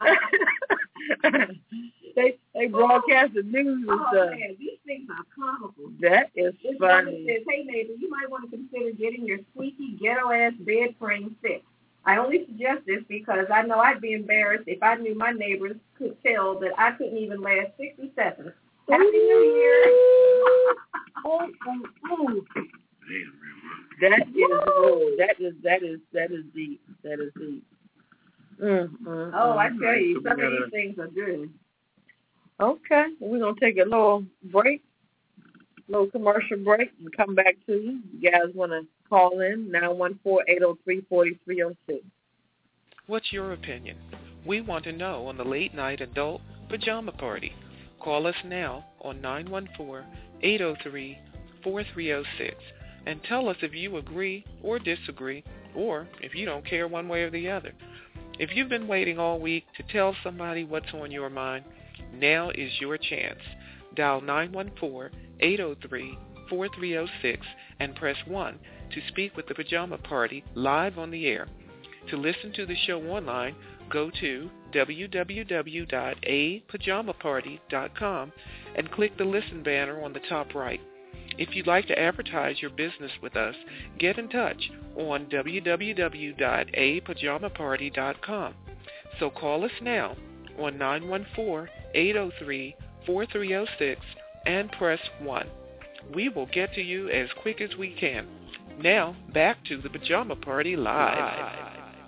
they they broadcast the news and oh, stuff. Man, these things are comical. That is this funny. Says, hey, neighbor, you might want to consider getting your squeaky, ghetto-ass bed frame fixed. I only suggest this because I know I'd be embarrassed if I knew my neighbors could tell that I couldn't even last sixty seconds. Happy New Year. oh, oh, oh. That is oh, that is that is that is deep. That is deep. Mm, mm, oh, mm. I tell you, some of these things are good. Okay, we're gonna take a little break, little commercial break, and come back to you. You guys want to call in nine one four, eight oh three, four three oh six. What's your opinion? We want to know on the late night adult pajama party. Call us now on nine one four, eight oh three, four three oh six and tell us if you agree or disagree, or if you don't care one way or the other. If you've been waiting all week to tell somebody what's on your mind, now is your chance. Dial nine one four, eight oh three, four three oh six and press one to speak with the Pajama Party live on the air. To listen to the show online, go to w w w dot a pajama party dot com and click the listen banner on the top right. If you'd like to advertise your business with us, get in touch on w w w dot a pajama party dot com. So call us now on nine one four, eight oh three, four three oh six and press one. We will get to you as quick as we can. Now, back to the Pajama Party Live.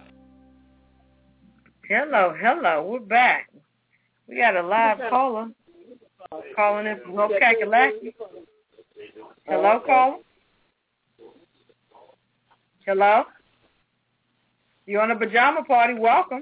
Hello, hello, we're back. We got a live caller calling in from Kakalaki. Hello, caller? Hello? You on a pajama party? Welcome.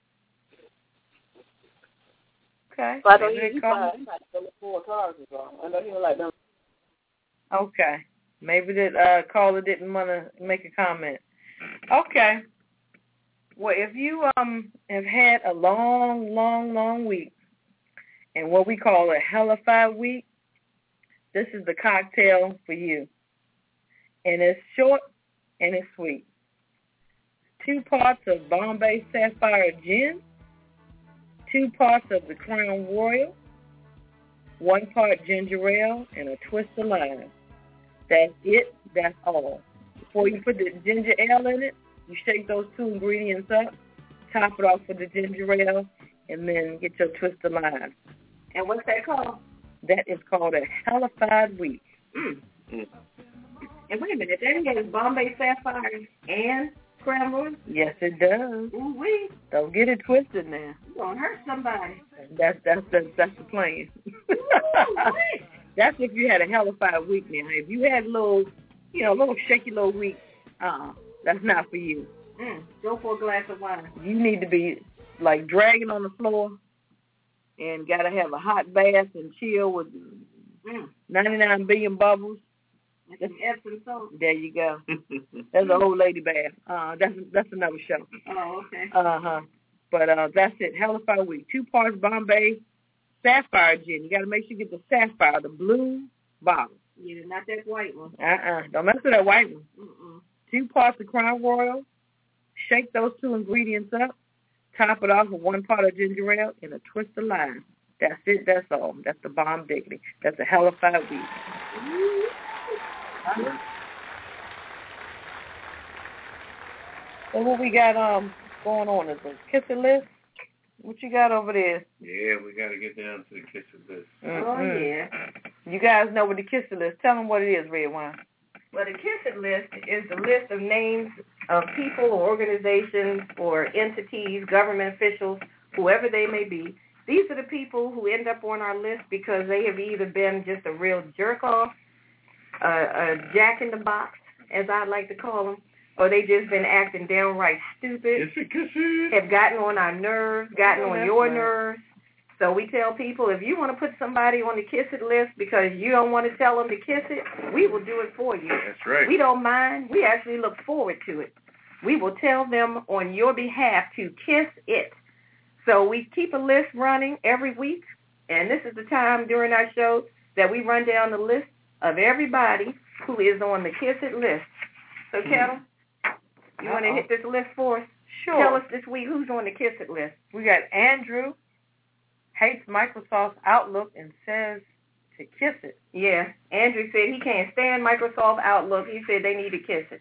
Okay. I don't hear you guys. I know you like them. Okay. Maybe that uh, caller didn't want to make a comment. Okay. Well, if you um have had a long, long, long week, and what we call a hellified week, this is the cocktail for you. And it's short and it's sweet. Two parts of Bombay Sapphire Gin, two parts of the Crown Royal, one part ginger ale, and a twist of lime. That's it. That's all. Before you put the ginger ale in it, you shake those two ingredients up, top it off with the ginger ale, and then get your twist of lime. And what's that called? That is called a hellified week. Mm. And wait a minute, that has Bombay Sapphire and Crown Royal? Yes, it does. Ooh wee. Don't get it twisted now. You're gonna hurt somebody. That's that's the that's the plan. That's if you had a hellified week now. If you had a little, you know, a little shaky little week, uh, that's not for you. Mm, go for a glass of wine. You need to be like dragging on the floor, and gotta have a hot bath and chill with mm. ninety-nine billion bubbles. That's Epsom salt. There you go. That's an old lady bath. Uh, that's that's another show. Oh, okay. Uh huh. But uh, that's it. Hellified week. Two parts Bombay Sapphire gin. You got to make sure you get the sapphire, the blue bottle. Yeah, not that white one. Uh-uh. Don't mess with that white one. Mm-mm. Two parts of Crown Royal. Shake those two ingredients up. Top it off with one part of ginger ale and a twist of lime. That's it. That's all. That's the bomb diggity. That's a hellified week. Uh-huh. So what we got um going on is a kisser list. What you got over there? Yeah, we got to get down to the kisser list. Mm-hmm. Oh, yeah. You guys know what the kisser list. Tell them what it is, Red Wine. Well, the kiss it list is the list of names of people or organizations or entities, government officials, whoever they may be. These are the people who end up on our list because they have either been just a real jerk-off, uh, a jack-in-the-box, as I like to call them, or they just been acting downright stupid, have gotten on our nerves, gotten oh, on your right. nerves. So we tell people, if you want to put somebody on the kiss it list because you don't want to tell them to kiss it, we will do it for you. That's right. We don't mind. We actually look forward to it. We will tell them on your behalf to kiss it. So we keep a list running every week, and this is the time during our show that we run down the list of everybody who is on the kiss it list. So, Kettle, you want to hit this list for us? Sure. Tell us this week who's on the kiss it list. We got Andrew, hates Microsoft Outlook and says to kiss it. Yeah, Andrew said he can't stand Microsoft Outlook. He said they need to kiss it.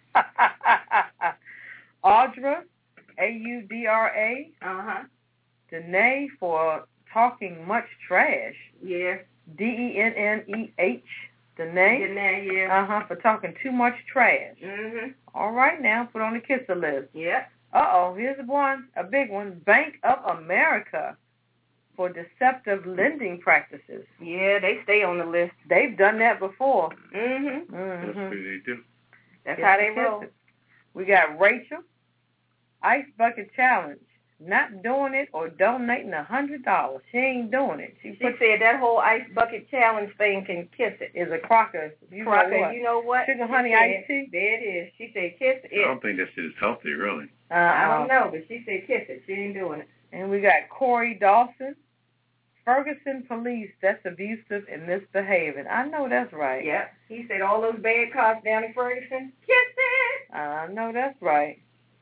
Audra, A U D R A. Uh-huh. Danae for talking much trash. Yeah. D E N N E H. Danae. Danae, yeah. Uh-huh, for talking too much trash. Mm-hmm. All right, now, put on the kisser list. Yep. Uh-oh, here's one, a big one. Bank of America for deceptive lending practices. Yeah, they stay on the list. They've done that before. Mm-hmm. Mm-hmm. That's what they do. That's Yes, how they yes. roll. We got Rachel, Ice Bucket Challenge. Not doing it or donating a hundred dollars. She ain't doing it. She, She put, said that whole ice bucket challenge thing can kiss it. is a crocker. You Crocker, know what? you know what? Sugar She honey said, iced tea. There it is. She said kiss I it. don't think that shit is healthy, really. Uh, I don't know, but she said kiss it. She ain't doing it. And we got Corey Dawson. Ferguson police, that's abusive and misbehaving. I know that's right. Yep. He said all those bad cops down in Ferguson, kiss it. I know that's right.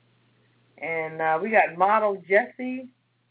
And uh, we got model Jesse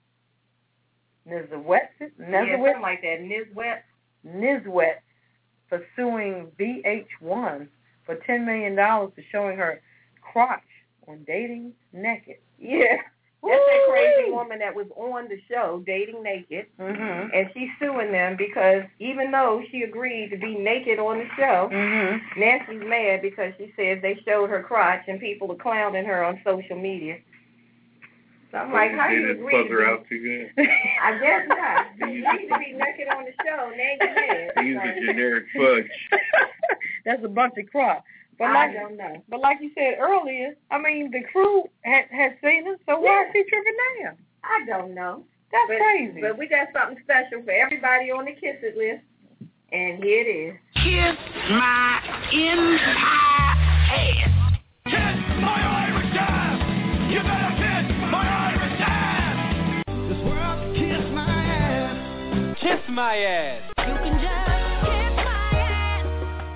Nizwet, Yeah, something like that. Nizwet. Nizwet for suing V H one for ten million dollars for showing her crotch on Dating Naked. Yeah. That's that crazy woman that was on the show, Dating Naked, Mm-hmm. and she's suing them because even though she agreed to be naked on the show, Mm-hmm. now she's mad because she says they showed her crotch and people are clowning her on social media. So I'm like, how do you Did it agree fuzz to her be, out too good? I guess not. You need to be naked on the show, now you're mad. He's a generic fudge. That's a bunch of crop. But I like, don't know. but like you said earlier, I mean, the crew had, had seen it, so why is she tripping now? I don't know. That's But, crazy. but we got something special for everybody on the Kiss It list, and here it is. Kiss my entire ass. Kiss my Irish ass. You better kiss my Irish ass. This world can kiss my ass. Kiss my ass. You can just kiss my ass.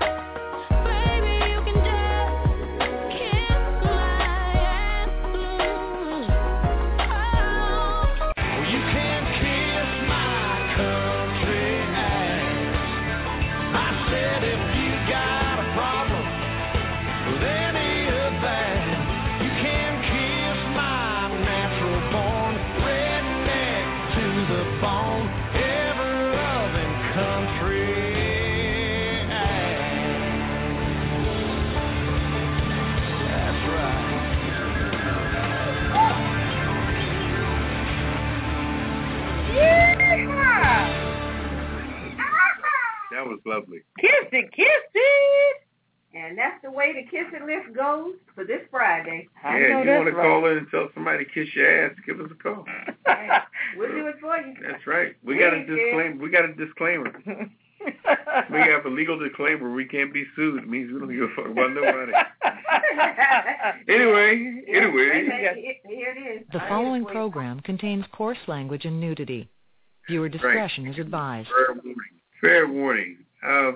Baby, you can just kiss my ass. Oh. You can kiss my country ass. I said if you got a problem with any of that, you can kiss my natural born redneck to the bone, ever loving lovely. Kiss it, kiss it. And that's the way the Kiss It list goes for this Friday. I yeah, know if you that's want to right. call in and tell somebody to kiss your ass, give us a call. Right. We'll do it for you. That's right. We, We got a ain't scared. disclaimer. We got a disclaimer. We have a legal disclaimer. We can't be sued. It means we don't give a fuck about nobody. Anyway, Yeah, anyway. it, here it is. The I following hear it for you. program contains coarse language and nudity. Viewer discretion is advised. Fair warning. Fair warning. Uh,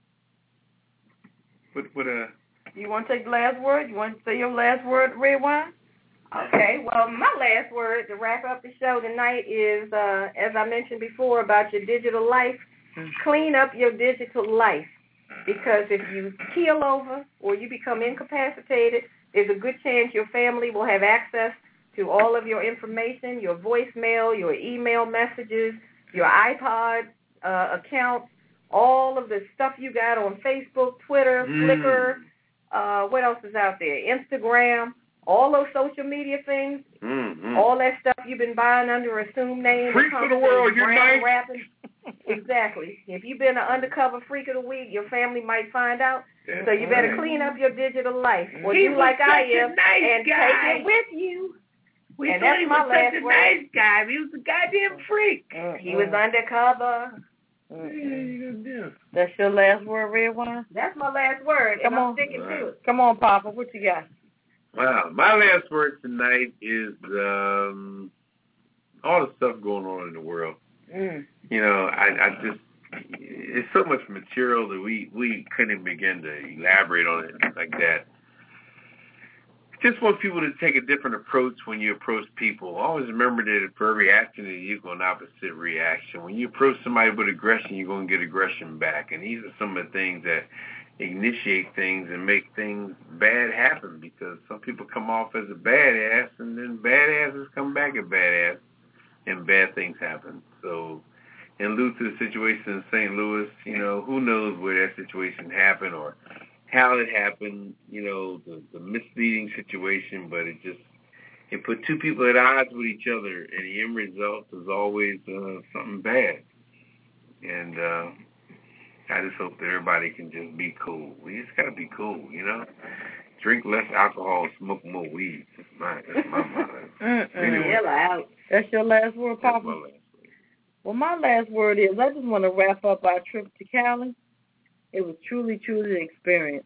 what, what, uh, You want to take the last word? You want to say your last word, Red Wine? Okay, well, my last word to wrap up the show tonight is, uh, as I mentioned before about your digital life, clean up your digital life. Because if you keel over or you become incapacitated, there's a good chance your family will have access to all of your information, your voicemail, your email messages, your iPod uh, accounts, all of the stuff you got on Facebook, Twitter, Mm. Flickr, uh, what else is out there, Instagram, all those social media things, mm-hmm. all that stuff you've been buying under assumed name. Freak of the world, brand unite. rapping. Exactly. If you've been an undercover freak of the week, your family might find out. Yeah. So you better clean up your digital life, or He do was like I such a am nice and guy. take it with you. We And thought that's he my was such last a word. nice guy. He was a goddamn freak. He was undercover. Mm-mm. That's your last word, Red Wine? That's my last word, Come and I'm on. sticking to it. Come on, Papa. What you got? Wow. My last word tonight is um, all the stuff going on in the world. Mm. You know, I, I just, it's so much material that we, we couldn't begin to elaborate on it like that. Just want people to take a different approach when you approach people. Always remember that for every action, there's equal and opposite reaction. When you approach somebody with aggression, you're going to get aggression back. And these are some of the things that initiate things and make things bad happen, because some people come off as a badass, and then badasses come back as badass, and bad things happen. So, in lieu to the situation in Saint Louis, you know, who knows where that situation happened or how it happened, you know, the, the misleading situation, but it just, it put two people at odds with each other, and the end result is always uh, something bad. And uh, I just hope that everybody can just be cool. We just got to be cool, you know? Drink less alcohol, smoke more weed. That's my, that's my motto. Anyway, Hell out. That's your last word, that's Papa? my last word. Well, my last word is I just want to wrap up our trip to Cali. It was truly, truly an experience.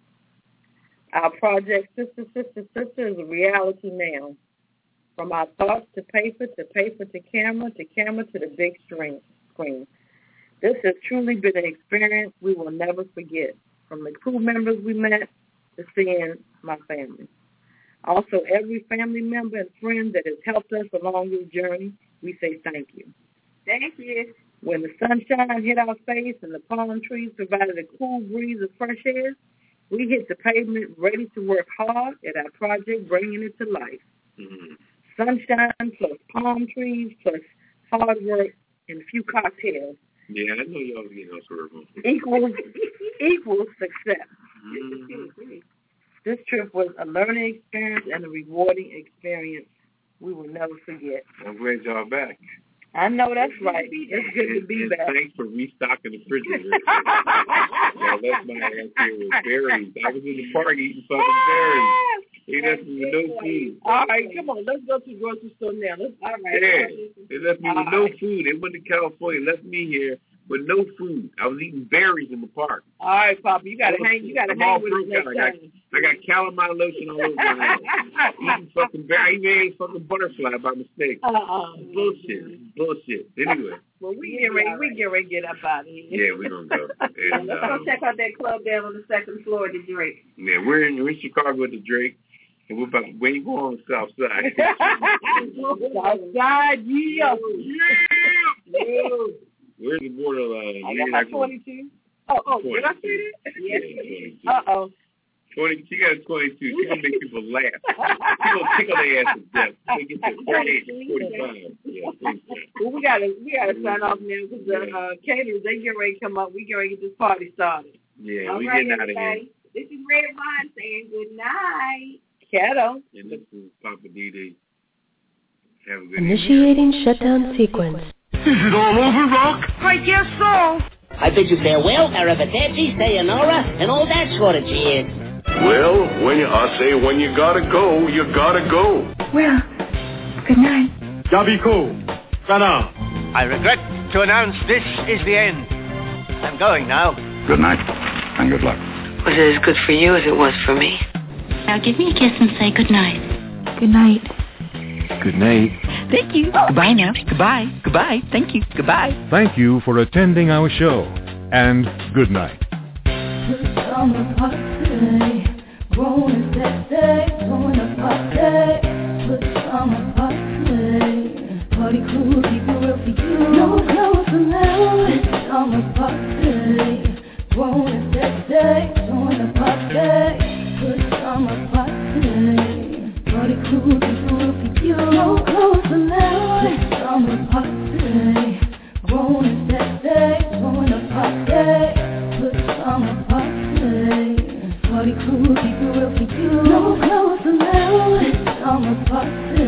Our project, Sister, Sister, Sister, is a reality now. From our thoughts to paper, to paper to camera, to camera to the big screen. screen. This has truly been an experience we will never forget. From the crew members we met to seeing my family. Also, every family member and friend that has helped us along this journey, we say thank you. Thank you. When the sunshine hit our face and the palm trees provided a cool breeze of fresh air, we hit the pavement ready to work hard at our project, bringing it to life. Mm-hmm. Sunshine plus palm trees plus hard work and a few cocktails Yeah, I know y'all was getting on sort of. equals, equals success. Mm-hmm. This trip was a learning experience and a rewarding experience we will never forget. I'm glad y'all back. I know that's right. It's good to be and, back. And thanks for restocking the refrigerator. Y'all left my ass here with berries. I was in the park eating fucking berries. They left me with no food. All right, come on. Let's go to the grocery store now. Let's, all right. Yeah, they left me with All no right. food. They went to California, left me here with no food. I was eating berries in the park. All right, Papa. You gotta hang. You gotta I'm hang all with us broke next out. I got, time. I got calamine lotion all over my hands. Eating fucking berries. I even ate fucking butterfly by mistake. Uh-uh. Bullshit. Bullshit. Anyway. Well, we get ready. We get ready to get up out of here. Yeah, we're gonna go. And, Let's go um, check out that club down on the second floor to Drake. yeah, we're in, we're in Chicago with the Drake, and we're about to wait on the South Side. South side, yeah. Yeah. Where's the borderline? I You got ain't my not going- twenty-two. Oh, oh, did I say that? Yeah, twenty-two. Uh-oh. twenty, she got a twenty-two. She gonna make people laugh. She gonna tickle their ass to death. They get to forty-eight, forty-five. Yeah, forty-five. Well, we gotta we gotta sign off now because the uh, caterers they get ready to come up. We get ready to get this party started. Yeah, All we right, getting out of here. everybody. This is Red Wine saying good night. Cato. And this is Papa D D. Have a good Initiating shutdown sequence. Is it all over, Rock? I guess so. I bid you farewell, arrivederci, sayonara, and all that sort of cheers. Well, when you, I say when you gotta go, you gotta go. Well, good night. Yabiko, Sana. I regret to announce this is the end. I'm going now. Good night, and good luck. Was it as good for you as it was for me? Now give me a kiss and say good night. Good night. Good night. Thank you. Goodbye now. Goodbye. Goodbye. Thank you. Goodbye. Thank you for attending our show, and good night. Party cool, people will be you. No clothes allowed. It's summer party. Grown and sexy, join the party. Good summer party. Party cool, people will be you. No clothes allowed. It's summer party. Grown and sexy, join the party. Good summer party. Party cool, people will be you. No clothes allowed. It's summer party.